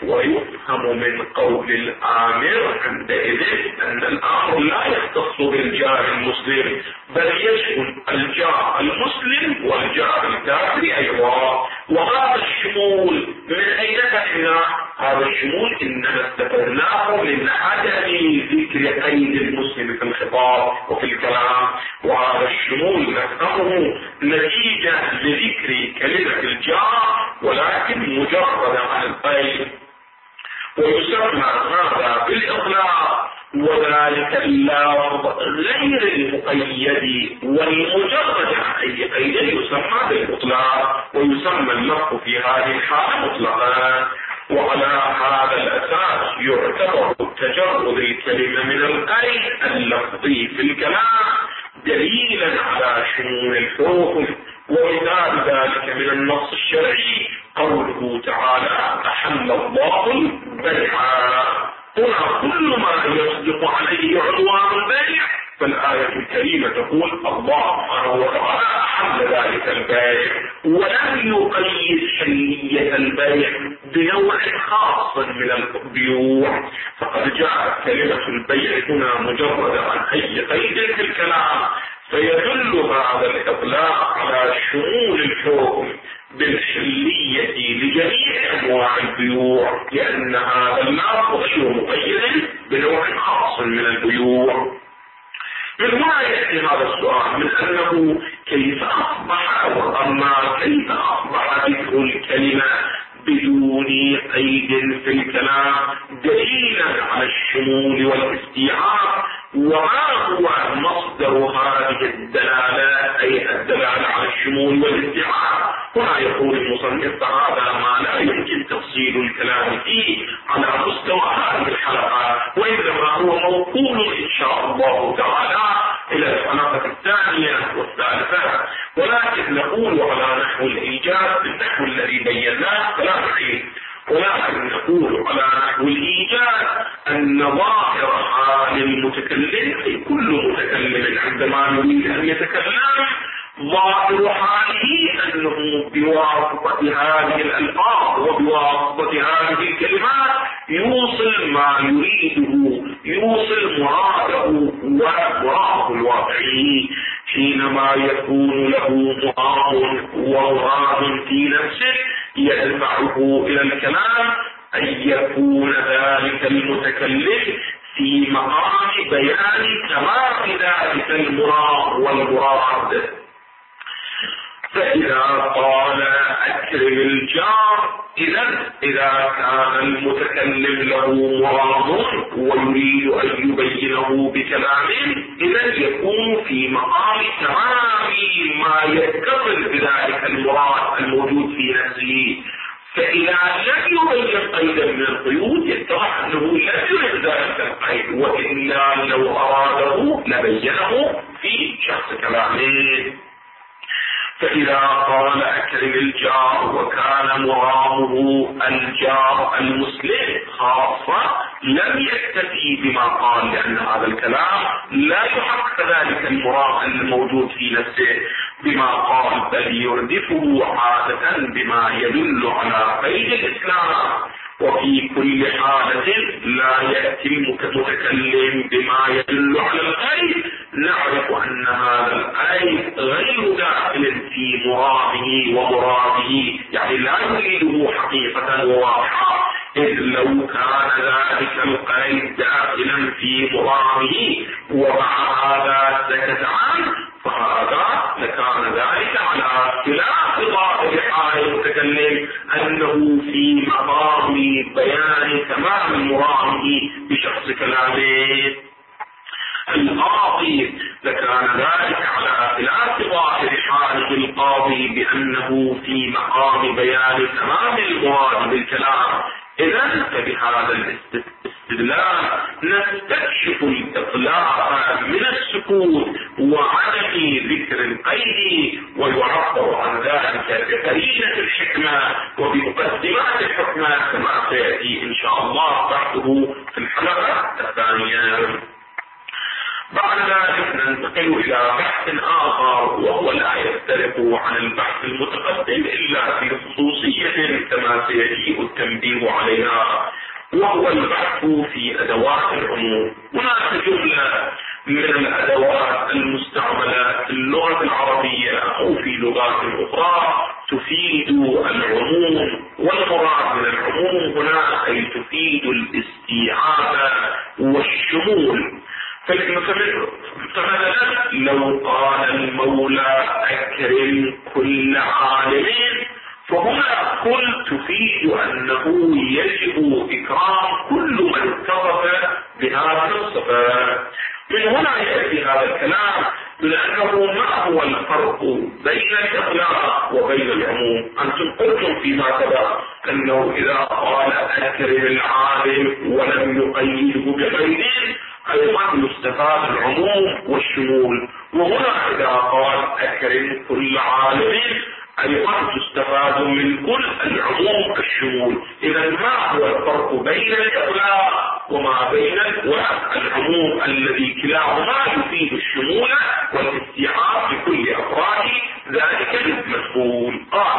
ويفهم من قول الآمر عندئذ أن الأمر لا يختص بالجار المسلم، بل يشمل الجار المسلم والجار الكافر أيضا. وهذا الشمول من أين أتينا؟ هذا الشمول إنما استفدناه من عدم ذكر قيد المسلم في الخطاب وفي الكلام، وهذا الشمول نفهمه نتيجة لذكر كلمة الجار ولكن مجرد عن القيد، ويسمى هذا بالإطلاق، وذلك اللفظ غير المقيد والمجرد عن أي قيد يسمى بالإطلاق، ويسمى اللفظ في هذه الحالة مطلقا. وعلى هذا الأساس يعتبر تجرد الكلمة من القيد اللفظي في الكلام دليلا على شمول الحكم. ومثال ذلك من النص الشرعي قوله تعالى أحل الله البيع، هنا كل ما يصدق عليه عنوان البيع، فالآية الكريمة تقول الله سبحانه وتعالى أحل ذلك البيع، ولم يقيد حلية البيع بنوع خاص من البيوع، فقد جاءت كلمة البيع هنا مجرد عن أي قيد في الكلام، فيدل هذا الإطلاق على شمول الحكم بالحلية لجميع أنواع البيوع، لأن هذا اللفظ غير مقيد بنوع خاص من البيوع. من هنا يأتي هذا السؤال من أنه كيف أصبح وأما كيف أصبح ذكر الكلمة بدون قيد في الكلام دليلا على الشمول والاستيعاب، وما هو مصدر هذه الدلالة أي الدلالة على الشمول والاستيعاب؟ هنا يقول المصنف هذا ما لا يمكن تفصيل الكلام فيه على مستوى هذه الحلقة، وإنما هو موصول إن شاء الله تعالى إلى الحلقة الثانية والثالثة، ولكن نقول على نحو الإيجاز بالنحو الذي بيناه فلا نعيد، ولكن نقول على نحو الإيجاز أن ظاهر حال المتكلم أي كل متكلم عندما يريد أن يتكلم ظاهر حاله أنه بواسطة هذه الألفاظ وبواسطة هذه الكلمات يوصل ما يريده، يوصل مراده ومراده الواقعي. حينما يكون له مراد ومراد في نفسه يدفعه إلى الكلام أن يكون ذلك المتكلم في مقام بيان تمام ذلك المراد والمراد. فإذا قال أكرم الجار، إذا إذا كان المتكلم له مراد ويريد أن يبينه بكلام، إذا يكون في مقام تمام ما يتصل بذلك المراد الموجود في نفسه. فإذا لم يبين قيدا من القيود يتضح أنه لم يرد ذلك القيد، وإلا لو أراده لبينه في شخص كلامه. فإذا قال أكرم الجار وكان مرامه الجار المسلم خاصة لم يكتفي بما قال، لأن هذا الكلام لا يحقق ذلك المرام الموجود في نفسه بما قال، بل يردفه عادة بما يدل على قيد الإسلام. وفي كل حالة لا يأتي المتكلم بما يدل على القيد نعرف أن هذا القيد غير داخل في مرامه ومراده، يعني لا يريده حقيقة واضحة، إذ لو كان ذلك القيد داخلا في مرامه ومع هذا سكت عنه فهذا لكان ذلك على خلاف ظاهر حال المتكلم أنه في مقام بيان تمام مرامه بشخص كلامه. القاضي لكان ذلك على خلاف ظاهر حاله القاضي بأنه في مقام بيان تمام المراد بالكلام. إذن فبهذا الاستدلال نستكشف الإطلاق من السكوت وعدم ذكر القيد، ويعبر عن ذلك بقرينة الحكمة وبمقدمات الحكمة كما سيأتي إن شاء الله بعده في الحلقة الثانية. بعد ذلك ننتقل إلى بحث آخر وهو لا يختلف عن البحث المتقدم إلا في خصوصية كما سيجيء التنبيه عليها، وهو البحث في أدوات العموم. هناك جملة من الأدوات المستعملة في اللغة العربية أو في لغات أخرى تفيد العموم، والمراد من العموم هنا أي تفيد الاستيعاب والشمول. فمثلا لو قال المولى أكرم كل عالم، فهنا كل تفيد أنه يجب إكرام كل من اتصف بهذه الصفات. من هنا يأتي هذا الكلام لأنه ما هو الفرق بين الإطلاق وبين العموم؟ أنتم قلتم فيما سبق أنه إذا قال أكرم العالم ولم يقيده بقيد أيضا يستفاد العموم والشمول، وهنا إذا قال أكرم كل عالم أيضا تستفاد من كل العموم الشمول. إذا ما هو الفرق بين الإطلاق وما بين العموم الذي كلاهما يفيد الشمول والاستيعاب لكل أفراد ذلك المسؤول؟ قال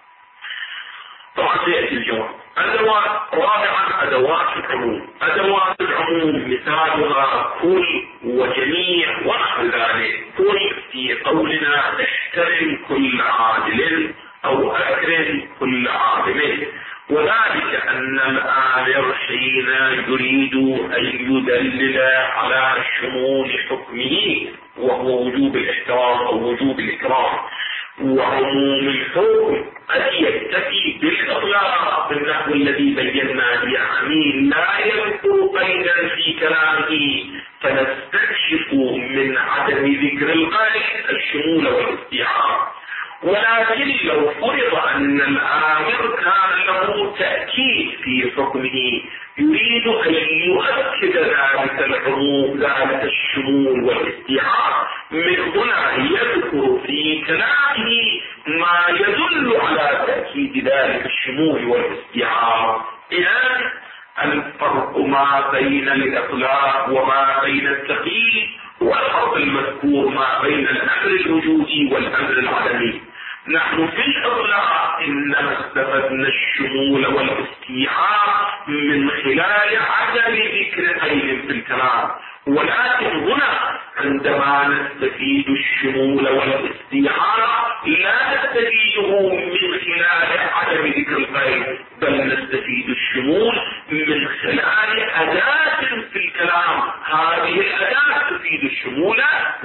طبعا سيأتي الجواب. أدوات رابعا أدوات العموم. أدوات العموم مثالها كل وجميع ونحو ذلك. كل في قولنا احترم كل عادل أو أكرم كل عالم، وذلك أن الآمر حين يريد أن يدلل على شمول حكمه وهو وجوب الاحترام أو وجوب الإكرام وعموم الحكم أن يكتفي بالإطلاق بالنحو الذي بيناه، يعني لا يذكر قيدا في كلامه، فنستكشف من عدم ذكر القيد الشمول والاستيعاب. ولكن لو فرض أن الآمر كان له تأكيد في حكمه يريد أن يؤكد ذلك العموم ذلك الشمول والاستيعاب، من هنا يذكر في كلامه ما يدل على تأكيد ذلك الشمول والاستيعاب. إذن الفرق ما بين الإطلاق وما بين التقييد، والفرق المذكور ما بين الأمر الوجودي والأمر العدمي. نحن في الإطلاق إنما استفدنا الشمول والاستيعاب من خلال عدم ذكر قيد في الكلام، ولكن هنا عندما نستفيد الشمول والاستيعاب لا نستفيده من خلال عدم ذكر القيد، بل نستفيد الشمول من خلال أداة في الكلام، هذه الأداة تفيد الشمول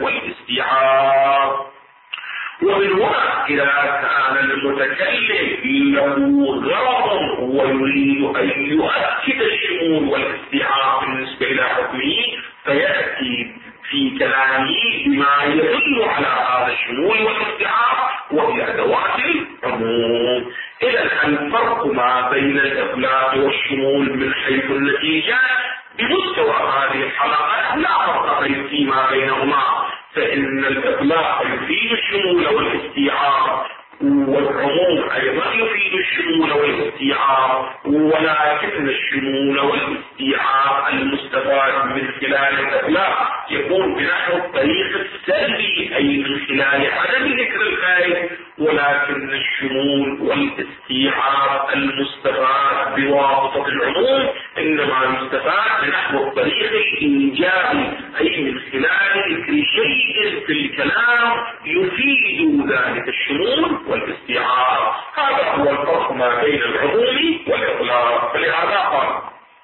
والاستيعاب. ومن هنا إذا كان المتكلم له غرض ويريد أن يؤكد الشمول والاستيعاب بالنسبة إلى حكمه فيأتي في كلامه بما يدل على هذا الشمول والاستيعاب وهي أدوات العموم. إذا الفرق ما بين الإطلاق والشمول من حيث النتيجة بمستوى هذه الحلقة لا فرق فيما بينهما، فإن الإطلاق يفيد الشمول والاستيعاب، والعموم أيضا يفيد الشمول والاستيعاب، ولكن الشمول والاستيعاب المستفاد من خلال الإطلاق يكون بنحو الطريق السلبي، أي من خلال عدم ذكر الخير، ولكن الشمول والاستيعاب المستفاد بواسطة العموم إنما يستفاد بنحو الطريق الإيجابي، أي من خلال ذكر شيء في الكلام يفيد ذلك الشمول والاستيعاب. هذا هو الفرق ما بين العموم والإطلاق. فلهذا قال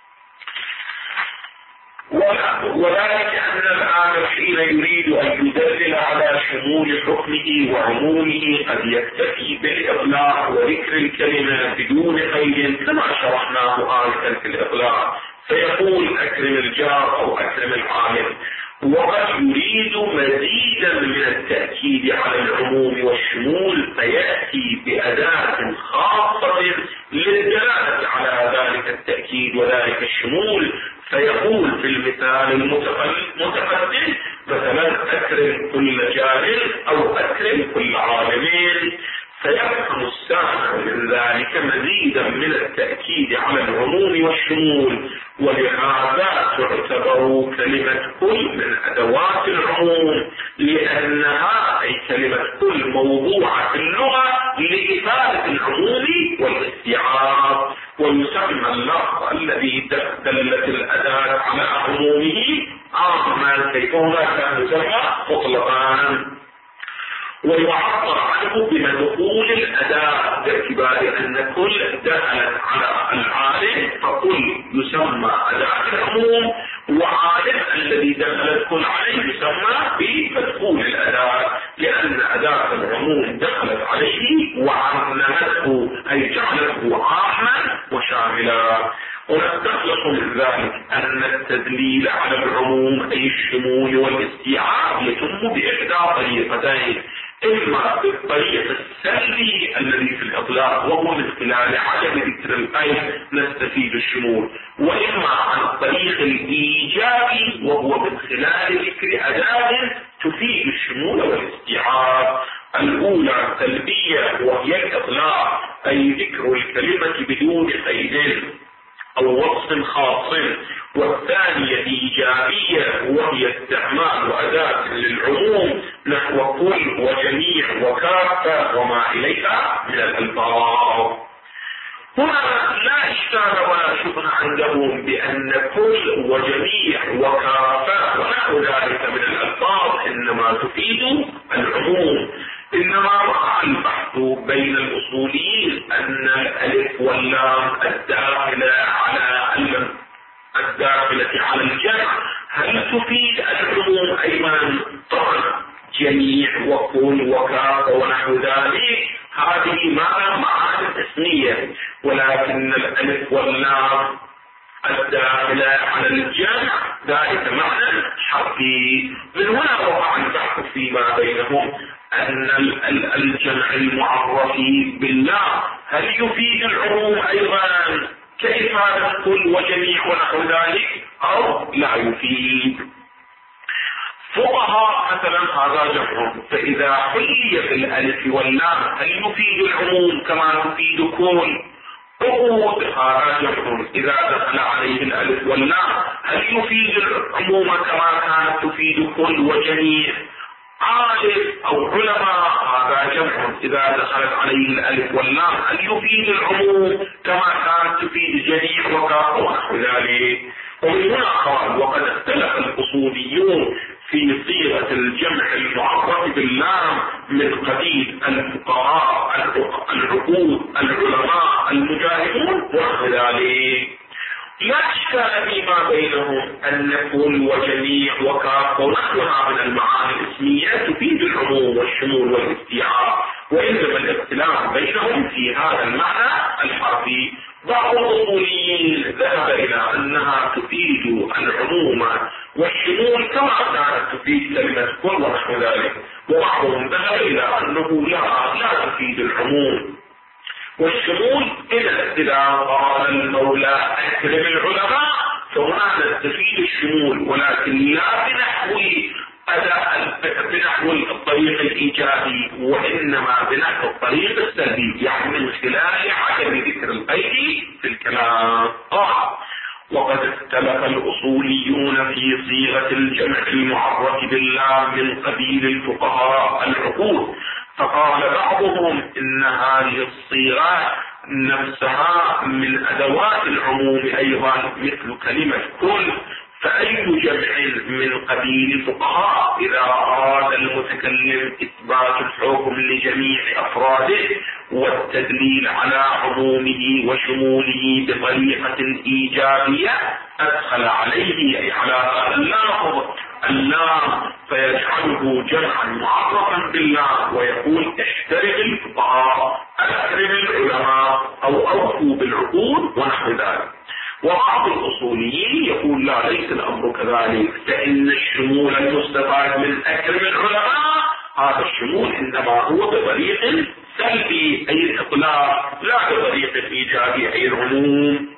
وذلك أن الآمر حين يريد أن يدلل على شمول حكمه وعمومه قد يكتفي بالإطلاق وذكر الكلمة بدون قيد كما شرحناه آنفا في الإطلاق، فيقول أكرم الجار أو أكرم العامل، وقد يريد مزيدا من التأكيد على العموم والشمول فيأتي بأداة خاصة للدلالة على ذلك التأكيد وذلك الشمول، فيقول في المثال المتقدم مثلا أكرم كل جاهل أو أكرم كل عالمين، فيفهم السامع من ذلك مزيدا من التأكيد على العموم والشمول، ولهذا تعتبر كلمة كل من أدوات العموم، لأنها أي كلمة كل موضوعة في اللغة لإفادة العموم والاستيعاب، ويسمى اللفظ الذي دلت الأداة على عمومه عاما، كيفما كان يسمى مطلقا، ويعبر عنه بمدخول الأداة باعتبار أن كل دخلت على العالم فكل يسمى أداة العموم، وعالم الذي دخلت كل عليه يسمى بمدخول الأداة، لأن أداة العموم دخلت عليه وعممته أي جعلته عاما وشاملا. ونستخلص من ذلك أن التدليل على العموم أي الشمول والاستيعاب يتم بإحدى طريقتين، إما بالطريق السلبي الذي في الإطلاق وهو من خلال عدم ذكر القيد نستفيد الشمول، وإما عن الطريق الإيجابي وهو من خلال ذكر أداة تفيد الشمول والاستيعاب. الأولى سلبية وهي الإطلاق أي ذكر الكلمة بدون قيد أو وصف خاص، والثانية إيجابية وهي استعمال أداة للعموم نحو كل وجميع وكافة وما إليها من الألفاظ. هنا لا إشكال ولا شبهة عندهم بأن كل وجميع وكافة ونحو ذلك من الألفاظ إنما تفيد العموم، إنما وقع البحث بين الأصوليين أن الألف واللام الداخلة على الداخلة على الجمع هل تفيد العموم أيضا؟ طبعا جميع وكل وكافة ونحو ذلك هذه ما معاني اسمية، ولكن الألف واللام الداخلة على الجمع ذلك معنى حرفي. من هنا وقع البحث فيما بينهم أن الجمع المعرف بالله هل يفيد العموم أيضا كإفادة كل وجميع ونحو ذلك أو لا يفيد. فقهاء مثلا هذا جمع، فإذا حلي بالألف واللام هل يفيد العموم كما تفيد كل؟ عقود هذا جمع، إذا دخل عليه الألف واللام هل يفيد العموم كما كانت تفيد كل وجميع؟ عالم أو علماء هذا جمع، إذا دخلت عليه الألف واللام هل يفيد العموم كما كانت تفيد جميع وكافة ونحو ذلك. ومن هنا قال وقد اختلف الأصوليون في صيغة الجمع المعرف باللام من قبيل الفقهاء العقود العلماء المجاهدون ونحو ذلك. لا إشكال فيما بينهم أن كل وجميع وكافة ونحوها من المعاني الاسمية تفيد العموم والشمول والاستيعاب، وإنما الاختلاف بينهم في هذا المعنى الحرفي. بعض الأصوليين ذهب إلى أنها تفيد العموم والشمول كما كانت تفيد كلمة كل ونحو ذلك، وبعضهم ذهب إلى أنه لا لا تفيد العموم والشمول إذا إذا قال المولى أكرم العلماء فهنا نستفيد الشمول، ولكن لا بنحو أداء بالطريق الإيجابي وإنما بنحو الطريق السلبي، يعني من خلال عدم ذكر الغير في الكلام. آه. وقد اختلف الأصوليون في صيغة الجمع المعرف بالله من قبيل الفقهاء العقول، فقال بعضهم إن هذه الصيغة نفسها من أدوات العموم أيضا مثل كلمة كل، فأي جمع من قبيل الفقهاء إذا أراد المتكلم إثبات الحكم لجميع أفراده والتدليل على عمومه وشموله بطريقة إيجابية أدخل عليه أي على هذا اللفظ اللام فيجعله جمعا معرفا بالله، ويقول احترم الفقهاء، أكرم العلماء، أو أوفوا بالعقول ونحو ذلك. وبعض الأصوليين يقول لا، ليس الأمر كذلك، فإن الشمول المستفاد من أكرم العلماء هذا الشمول إنما هو بطريق سلبي أي الإطلاق، لا بطريق إيجابي أي العموم.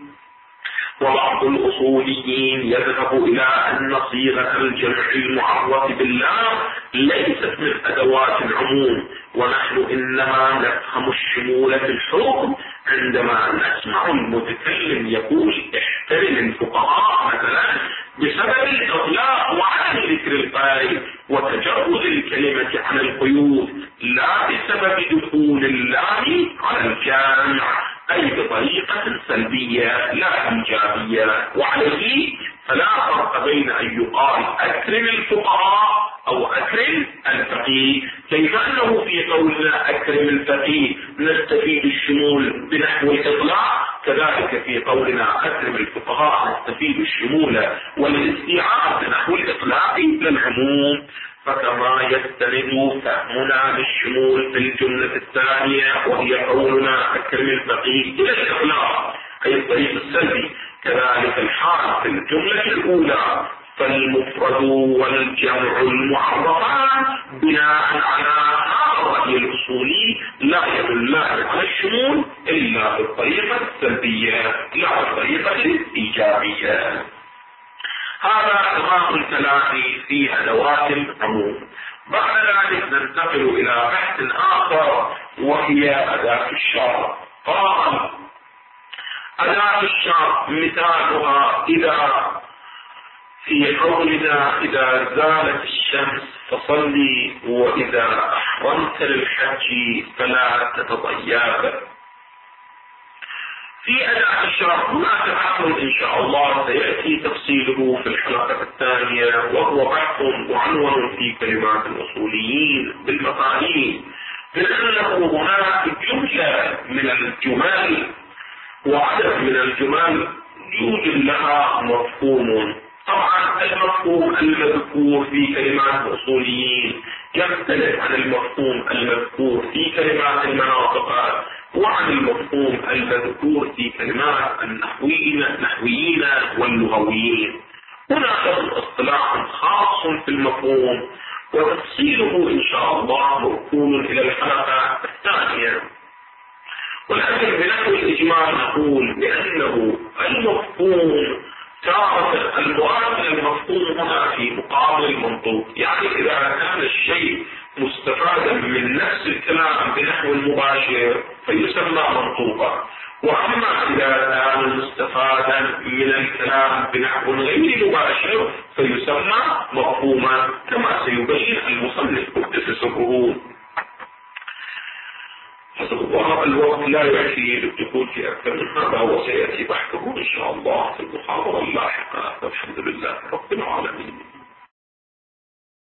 وبعض الأصوليين يذهب إلى أن صيغة الجمع المعرف بالله ليست من أدوات العموم، ونحن إنما نفهم الشمول في الحكم عندما نسمع المتكلم يقول احترم الفقهاء مثلا بسبب الإطلاق وعدم ذكر القيد وتجرد الكلمة عن القيود، لا بسبب دخول اللام على الجامع أي بطريقة سلبية لا إيجابية. وعليه فلا فرق بين أن يقال أكرم الفقهاء أو أكرم الفقيه، كيف أنه في قولنا أكرم الفقيه نستفيد الشمول بنحو الإطلاق، كذلك في قولنا أكرم الفقهاء نستفيد الشمول والاستيعاب بنحو الإطلاق للعموم. فكما يستند فهمنا للشمول في الجملة الثانية وهي قولنا أكرم الفقيه إلى الإطلاق أي الطريق السلبي، كذلك الحال في الجملة الأولى، فالمفرد والجمع المعرفان بناء على هذا الرأي الأصولي لا يدلان على الشمول إلا بالطريقة السلبية لا بالطريقة الإيجابية. هذا تمام الكلام في أدوات العموم. بعد ذلك ننتقل إلى بحث آخر وهي أداة الشرط. قال أداة الشرط مثالها إذا في قولنا إذا زالت الشمس فصلي وإذا أحرمت للحج فلا تتطيب. في أداة الشرط هناك بحث إن شاء الله سيأتي تفصيله في الحلقة الثانية، وهو بحث معنون في كلمات الأصوليين بالمفاهيم، لأنه هناك جملة من الجمل وعدد من الجمل يوجد لها مفهوم. طبعا المفهوم المذكور في كلمات الأصوليين يختلف عن المفهوم المذكور في كلمات المناطق وعن المفهوم المذكور في كلمات النحويين النحويين واللغويين. هناك اصطلاح خاص في المفهوم وتفصيله إن شاء الله مركون إلى الحلقة الثانية، ولكن بنحو الإجمال نقول بأنه المفهوم تارة المراد من المفهوم هنا في مقابل المنطوق، يعني إذا كان الشيء مستفادا من نفس الكلام بنحو المباشر فيسمى منطوقا، وأما إذا كان مستفادا من الكلام بنحو غير مباشر فيسمى مفهوما، كما سيبين المصنف قدس سره. حسب الوقت لا يكفي للدخول في أكثر من هذا، وسيأتي بحثه إن شاء الله في المحاضرة اللاحقة، والحمد لله رب العالمين.